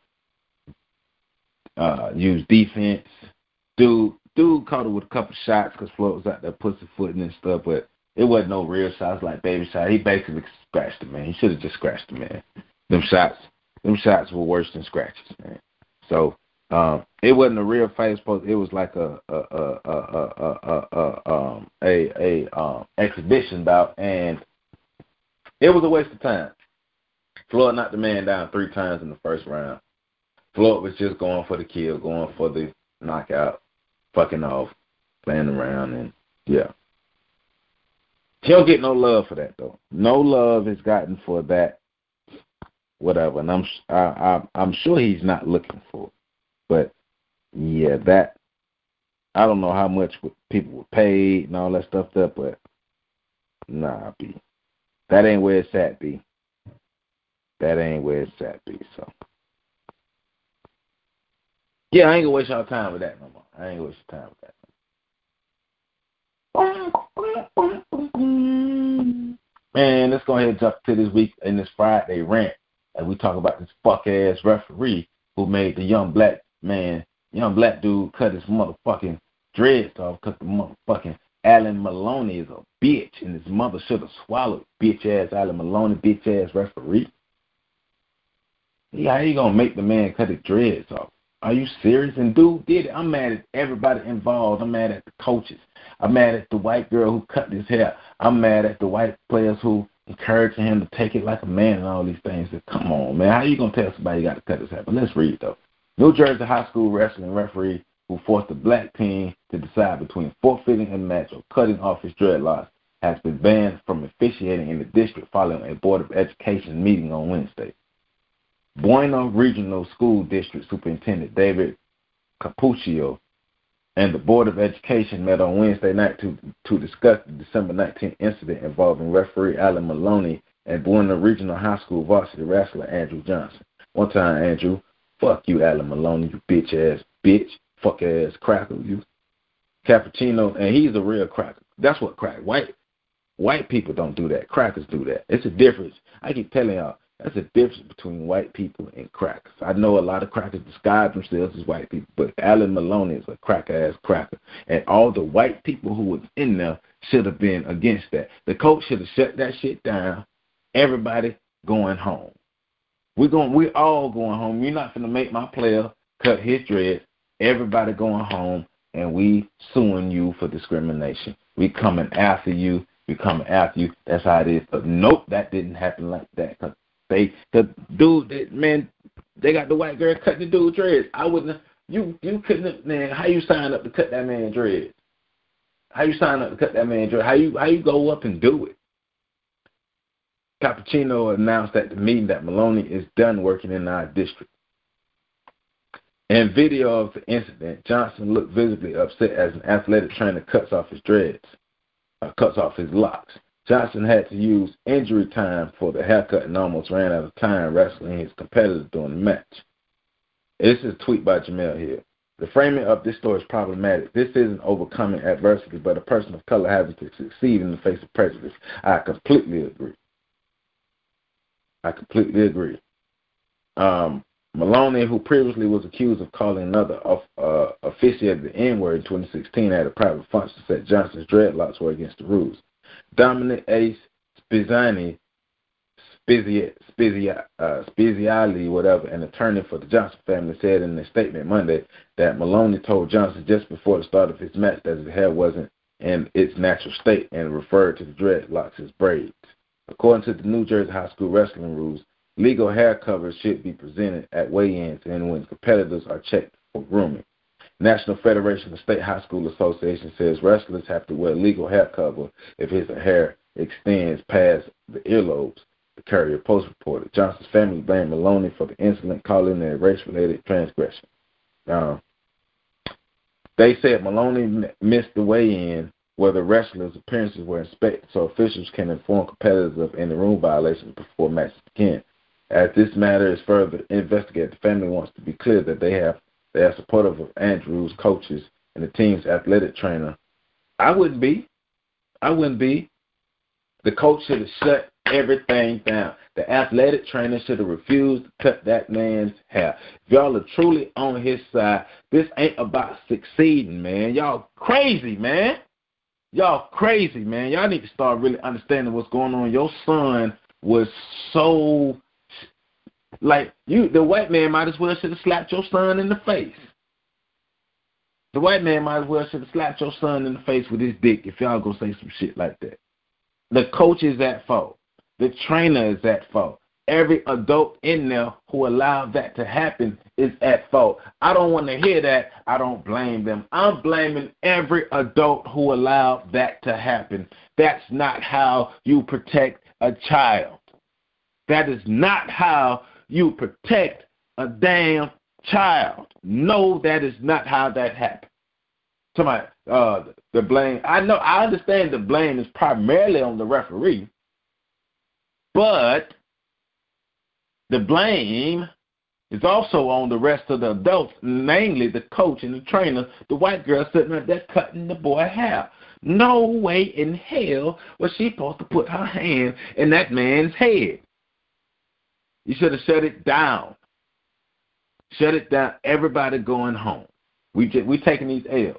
use defense. Dude caught her with a couple shots because Floyd was out there pussyfooting and stuff, but it wasn't no real shots like baby shot. He basically scratched the man. He should have just scratched the man. Them shots were worse than scratches, man. So it wasn't a real fight. It was like a exhibition bout, and it was a waste of time. Floyd knocked the man down 3 times in the first round. Floyd was just going for the kill, going for the knockout, fucking off, playing around, and yeah. He don't get no love for that though. No love is gotten for that, whatever. And I'm sure he's not looking for it. But yeah, that I don't know how much people were paid and all that stuff there, but nah, B. That ain't where it's at, B. That ain't where it's at, B. So yeah, I ain't gonna waste y'all time with that no more. I ain't gonna waste your time with that. Man, let's go ahead and jump to this week in this Friday rant as we talk about this fuck ass referee who made the young black dude cut his motherfucking dreads off because the motherfucking Alan Maloney is a bitch and his mother should have swallowed bitch ass Alan Maloney, bitch ass referee. Yeah, how you gonna make the man cut his dreads off? Are you serious? And dude did it. I'm mad at everybody involved. I'm mad at the coaches. I'm mad at the white girl who cut his hair. I'm mad at the white players who encouraged him to take it like a man and all these things. Come on, man. How you going to tell somebody you got to cut his hair? But let's read, though. New Jersey high school wrestling referee who forced a black team to decide between forfeiting a match or cutting off his dreadlocks has been banned from officiating in the district following a Board of Education meeting on Wednesday. Buena Regional School District Superintendent David Capuccio and the Board of Education met on Wednesday night to discuss the December 19th incident involving referee Alan Maloney and Buena Regional High School varsity wrestler Andrew Johnson. One time, Andrew, fuck you, Alan Maloney, you bitch-ass bitch, fuck-ass cracker, you cappuccino, and he's a real cracker. That's what crack. White people don't do that. Crackers do that. It's a difference. I keep telling y'all, that's a difference between white people and crackers. I know a lot of crackers describe themselves as white people, but Alan Maloney is a cracker-ass cracker. And all the white people who was in there should have been against that. The coach should have shut that shit down. Everybody going home. We all going home. You're not going to make my player cut his dreads. Everybody going home, and we suing you for discrimination. We coming after you. We coming after you. That's how it is. But nope, that didn't happen like that. They got the white girl cutting the dude dreads. I wouldn't. You couldn't have, man. How you sign up to cut that man dreads? How you sign up to cut that man dreads? How you go up and do it? Cappuccino announced at the meeting that Maloney is done working in our district. In video of the incident, Johnson looked visibly upset as an athletic trainer cuts off his locks. Johnson had to use injury time for the haircut and almost ran out of time wrestling his competitor during the match. This is a tweet by Jamel Hill. The framing of this story is problematic. This isn't overcoming adversity, but a person of color having to succeed in the face of prejudice. I completely agree. Maloney, who previously was accused of calling another officiate the N-word in 2016 at a private function, said Johnson's dreadlocks were against the rules. Dominic A. Spiziali, whatever, an attorney for the Johnson family, said in a statement Monday that Maloney told Johnson just before the start of his match that his hair wasn't in its natural state and referred to the dreadlocks as braids. According to the New Jersey High School wrestling rules, legal hair covers should be presented at weigh-ins and when competitors are checked for grooming. National Federation of State High School Association says wrestlers have to wear legal hair cover if his hair extends past the earlobes, the Courier Post reported. Johnson's family blamed Maloney for the incident, calling it a race-related transgression. They said Maloney missed the weigh-in where the wrestlers' appearances were inspected so officials can inform competitors of in-the-room violations before matches begin. As this matter is further investigated, the family wants to be clear that they are supportive of Andrew's coaches and the team's athletic trainer. I wouldn't be. The coach should have shut everything down. The athletic trainer should have refused to cut that man's hair. If y'all are truly on his side, this ain't about succeeding, man. Y'all crazy, man. Y'all need to start really understanding what's going on. Your son was so, the white man might as well should have slapped your son in the face. The white man might as well should have slapped your son in the face with his dick if y'all go say some shit like that. The coach is at fault. The trainer is at fault. Every adult in there who allowed that to happen is at fault. I don't want to hear that. I don't blame them. I'm blaming every adult who allowed that to happen. That's not how you protect a child. That is not how you protect a damn child. No, that is not how that happened. Somebody, the blame. I understand the blame is primarily on the referee, but the blame is also on the rest of the adults, namely the coach and the trainer, the white girl sitting right there cutting the boy hair. No way in hell was she supposed to put her hand in that man's head. You should have shut it down. Shut it down. Everybody going home. We taking these L's.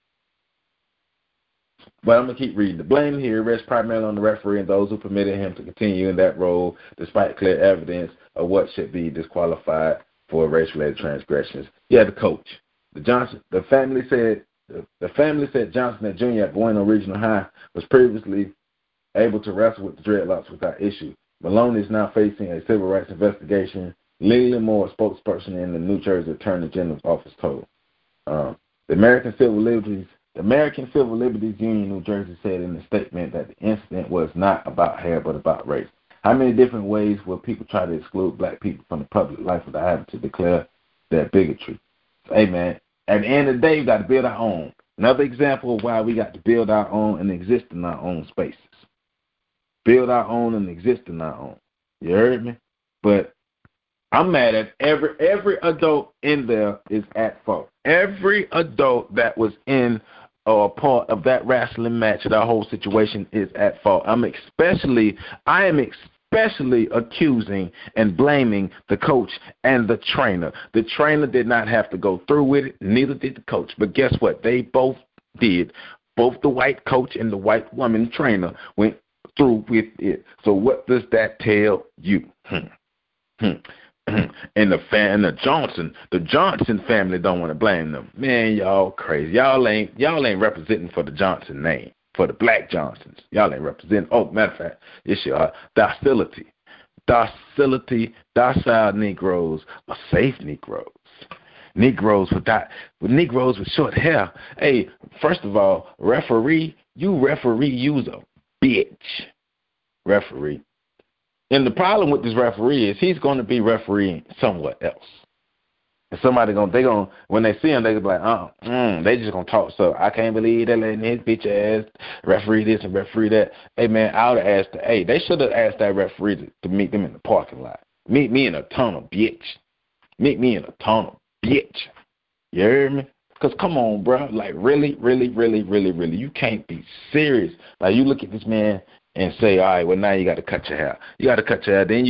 But I'm going to keep reading. The blame here rests primarily on the referee and those who permitted him to continue in that role despite clear evidence of what should be disqualified for race-related transgressions. Yeah, the coach. The family said Johnson at Jr. at Bueno Regional High was previously able to wrestle with the dreadlocks without issue. Maloney is now facing a civil rights investigation. Lily Moore, spokesperson in the New Jersey Attorney General's office, told. The American Civil Liberties Union, New Jersey, said in a statement that the incident was not about hair but about race. How many different ways will people try to exclude black people from the public life without having to declare their bigotry? Hey, man, At the end of the day, we got to build our own. Another example of why we got to build our own and exist in our own spaces. Build our own and exist in our own. You heard me? But I'm mad at every adult in there is at fault. Every adult that was in or part of that wrestling match, that whole situation is at fault. I am especially accusing and blaming the coach and the trainer. The trainer did not have to go through with it, neither did the coach. But guess what? They both did. Both the white coach and the white woman trainer went through with it. So what does that tell you? And the Johnson family don't want to blame them. Man, y'all crazy. Y'all ain't representing for the Johnson name, for the black Johnsons. Y'all ain't representing. Oh, matter of fact, it's your docility, docile Negroes are safe Negroes. Negroes with short hair. Hey, first of all, referee, you's a bitch. Referee. And the problem with this referee is he's going to be refereeing somewhere else. And somebody when they see him, they be like, they just gonna talk. So I can't believe they're letting his bitch ass referee this and referee that. Hey man, I would have asked. They should have asked that referee to meet them in the parking lot. Meet me in a tunnel, bitch. Meet me in a tunnel, bitch. You hear me? Because come on, bro. Like, really, you can't be serious. Like, you look at this man and say, all right, well, now you got to cut your hair. You got to cut your hair. Then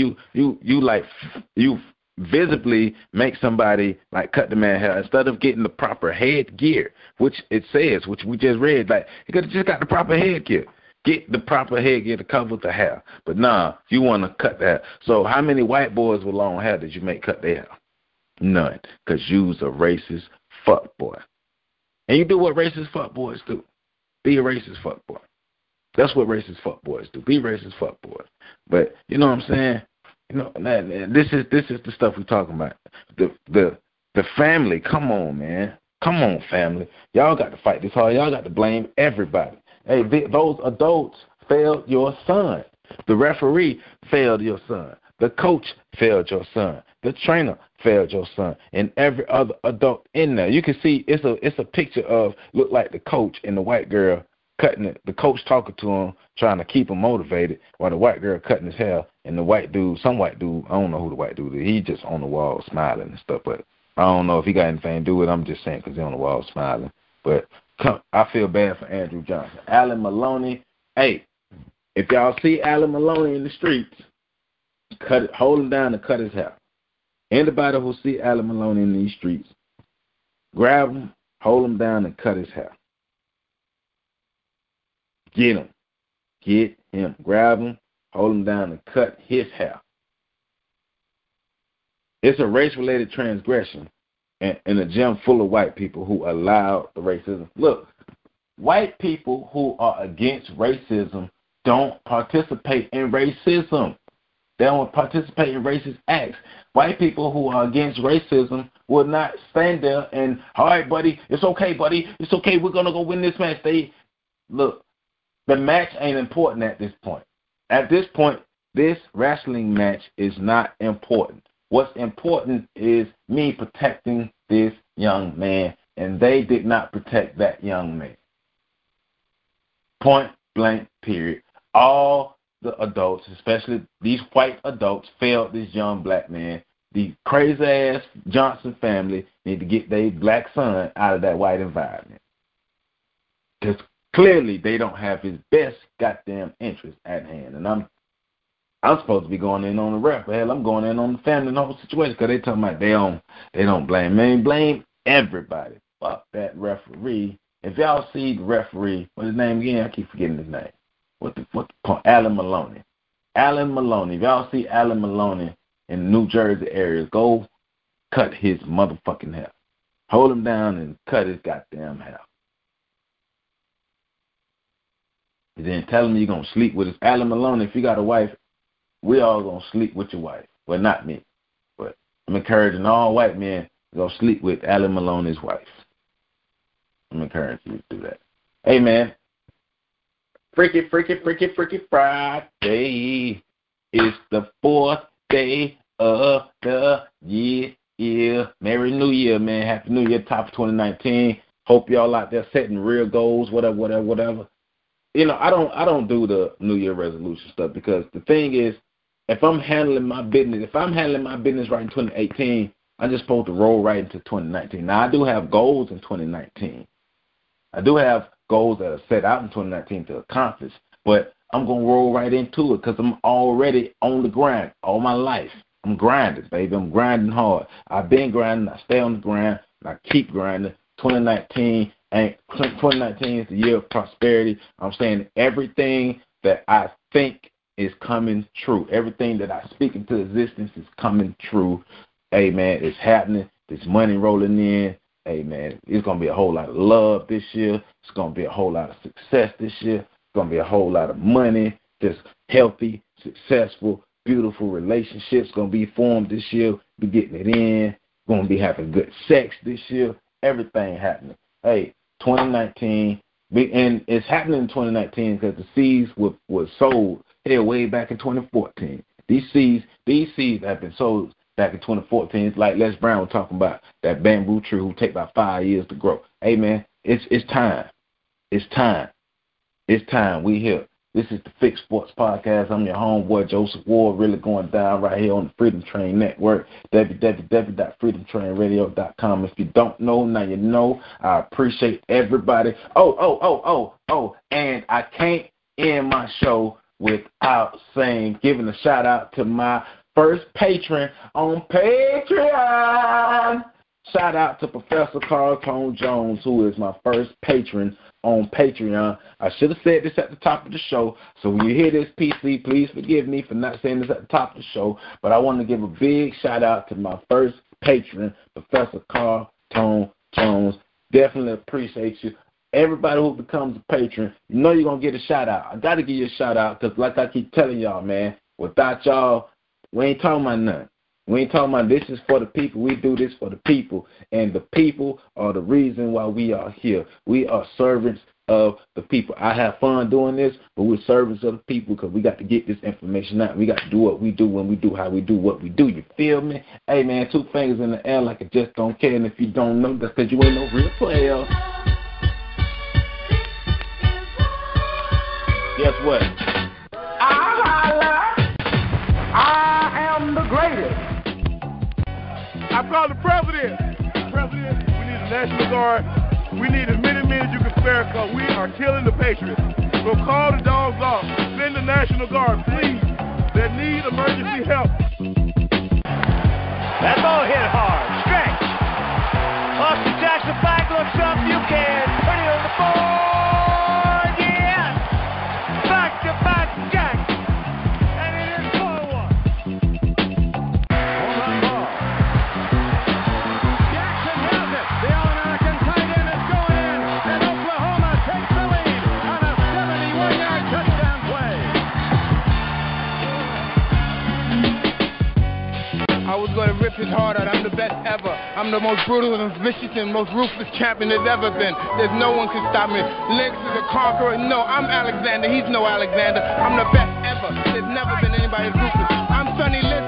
you visibly make somebody, like, cut the man's hair instead of getting the proper headgear, which it says, which we just read. Like, you could have just got the proper headgear. Get the proper headgear to cover the hair. But nah, you want to cut the hair. So how many white boys with long hair did you make cut their hair? None. Because you's a racist fuckboy. And you do what racist fuckboys do. Be a racist fuckboy. That's what racist fuckboys do. Be racist fuckboys. But you know what I'm saying? You know, this is the stuff we're talking about. The family. Come on, man. Come on, family. Y'all got to fight this hard. Y'all got to blame everybody. Hey, those adults failed your son. The referee failed your son. The coach failed your son. The trainer failed your son. And every other adult in there. You can see it's a picture of, look like the coach and the white girl cutting it. The coach talking to him, trying to keep him motivated, while the white girl cutting his hair, and the white dude, some white dude, I don't know who the white dude is. He just on the wall smiling and stuff. But I don't know if he got anything to do with it. I'm just saying because he's on the wall smiling. But I feel bad for Andrew Johnson. Alan Maloney, hey, if y'all see Alan Maloney in the streets, hold him down and cut his hair. Anybody who see Alan Maloney in these streets, grab him, hold him down, and cut his hair. Get him. Get him. Grab him, hold him down, and cut his hair. It's a race-related transgression in a gym full of white people who allow the racism. Look, white people who are against racism don't participate in racism. They don't participate in racist acts. White people who are against racism will not stand there and, all right, buddy, it's okay, we're going to go win this match. Look, the match ain't important at this point. At this point, this wrestling match is not important. What's important is me protecting this young man, and they did not protect that young man. Point blank, period. All the adults, especially these white adults, failed this young black man. The crazy-ass Johnson family need to get their black son out of that white environment. Because clearly they don't have his best goddamn interest at hand. And I'm supposed to be going in on the ref, but hell, I'm going in on the family and the whole situation because they talking about they don't blame me. Blame everybody. Fuck that referee. If y'all see the referee, what's his name again? I keep forgetting his name. What the Alan Maloney. Alan Maloney. If y'all see Alan Maloney in the New Jersey area, go cut his motherfucking hair. Hold him down and cut his goddamn hair. And then tell him you're going to sleep with his Alan Maloney. If you got a wife, we all going to sleep with your wife. Well, not me. But I'm encouraging all white men to go sleep with Alan Maloney's wife. I'm encouraging you to do that. Hey, man. Freaky Friday. It's the 4th day of the year. Yeah, Merry New Year, man. Happy New Year, top of 2019. Hope y'all out there setting real goals, whatever. You know, I don't do the New Year resolution stuff because the thing is, if I'm handling my business right in 2018, I'm just supposed to roll right into 2019. Now, I do have goals in 2019. I do have goals that are set out in 2019 to accomplish, but I'm going to roll right into it because I'm already on the grind all my life. I'm grinding, baby. I'm grinding hard. I've been grinding. I stay on the grind. And I keep grinding. 2019 is the year of prosperity. I'm saying everything that I think is coming true. Everything that I speak into existence is coming true. Hey, man, it's happening. There's money rolling in. Hey, man, it's going to be a whole lot of love this year. It's going to be a whole lot of success this year. It's going to be a whole lot of money, just healthy, successful, beautiful relationships going to be formed this year. Be getting it in. Going to be having good sex this year. Everything happening. Hey, 2019, and it's happening in 2019 because the seeds were sold way back in 2014. These seeds have been sold back in 2014. It's like Les Brown was talking about that bamboo tree who take about 5 years to grow. Hey, man, it's time. It's time. It's time. We here. This is the Fix Sports Podcast. I'm your homeboy, Joseph Ward, really going down right here on the Freedom Train Network, www.freedomtrainradio.com. If you don't know, now you know. I appreciate everybody. And I can't end my show without giving a shout-out to my first patron on Patreon. Shout out to Professor Carl Tone Jones, who is my first patron on Patreon. I should have said this at the top of the show, so when you hear this, PC, please forgive me for not saying this at the top of the show, but I want to give a big shout-out to my first patron, Professor Carl Tone Jones. Definitely appreciate you. Everybody who becomes a patron, you know you're going to get a shout-out. I got to give you a shout-out because like I keep telling y'all, man, without y'all, we ain't talking about nothing. We ain't talking about this is for the people. We do this for the people, and the people are the reason why we are here. We are servants of the people. I have fun doing this, but we're servants of the people because we got to get this information out. We got to do what we do when we do how we do what we do. You feel me? Hey, man, 2 fingers in the air like I just don't care, and if you don't know, that's because you ain't no real player. Guess what? I am the greatest. I call the president. President, we need a National Guard. We need as many men as you can spare because we are killing the Patriots. So call the dogs off. Send the National Guard, please. They need emergency help. That ball hit hard. Stretch. Austin Jackson back looks up. You can. Pretty on the board. Yes. Back-to-back Jack. And it is 4-1. I was going to rip his heart out. I'm the best ever. I'm the most brutal and vicious and most ruthless champion there's ever been. There's no one can stop me. Lynx is a conqueror. No, I'm Alexander. He's no Alexander. I'm the best ever. There's never been anybody as ruthless. I'm Sonny Liston.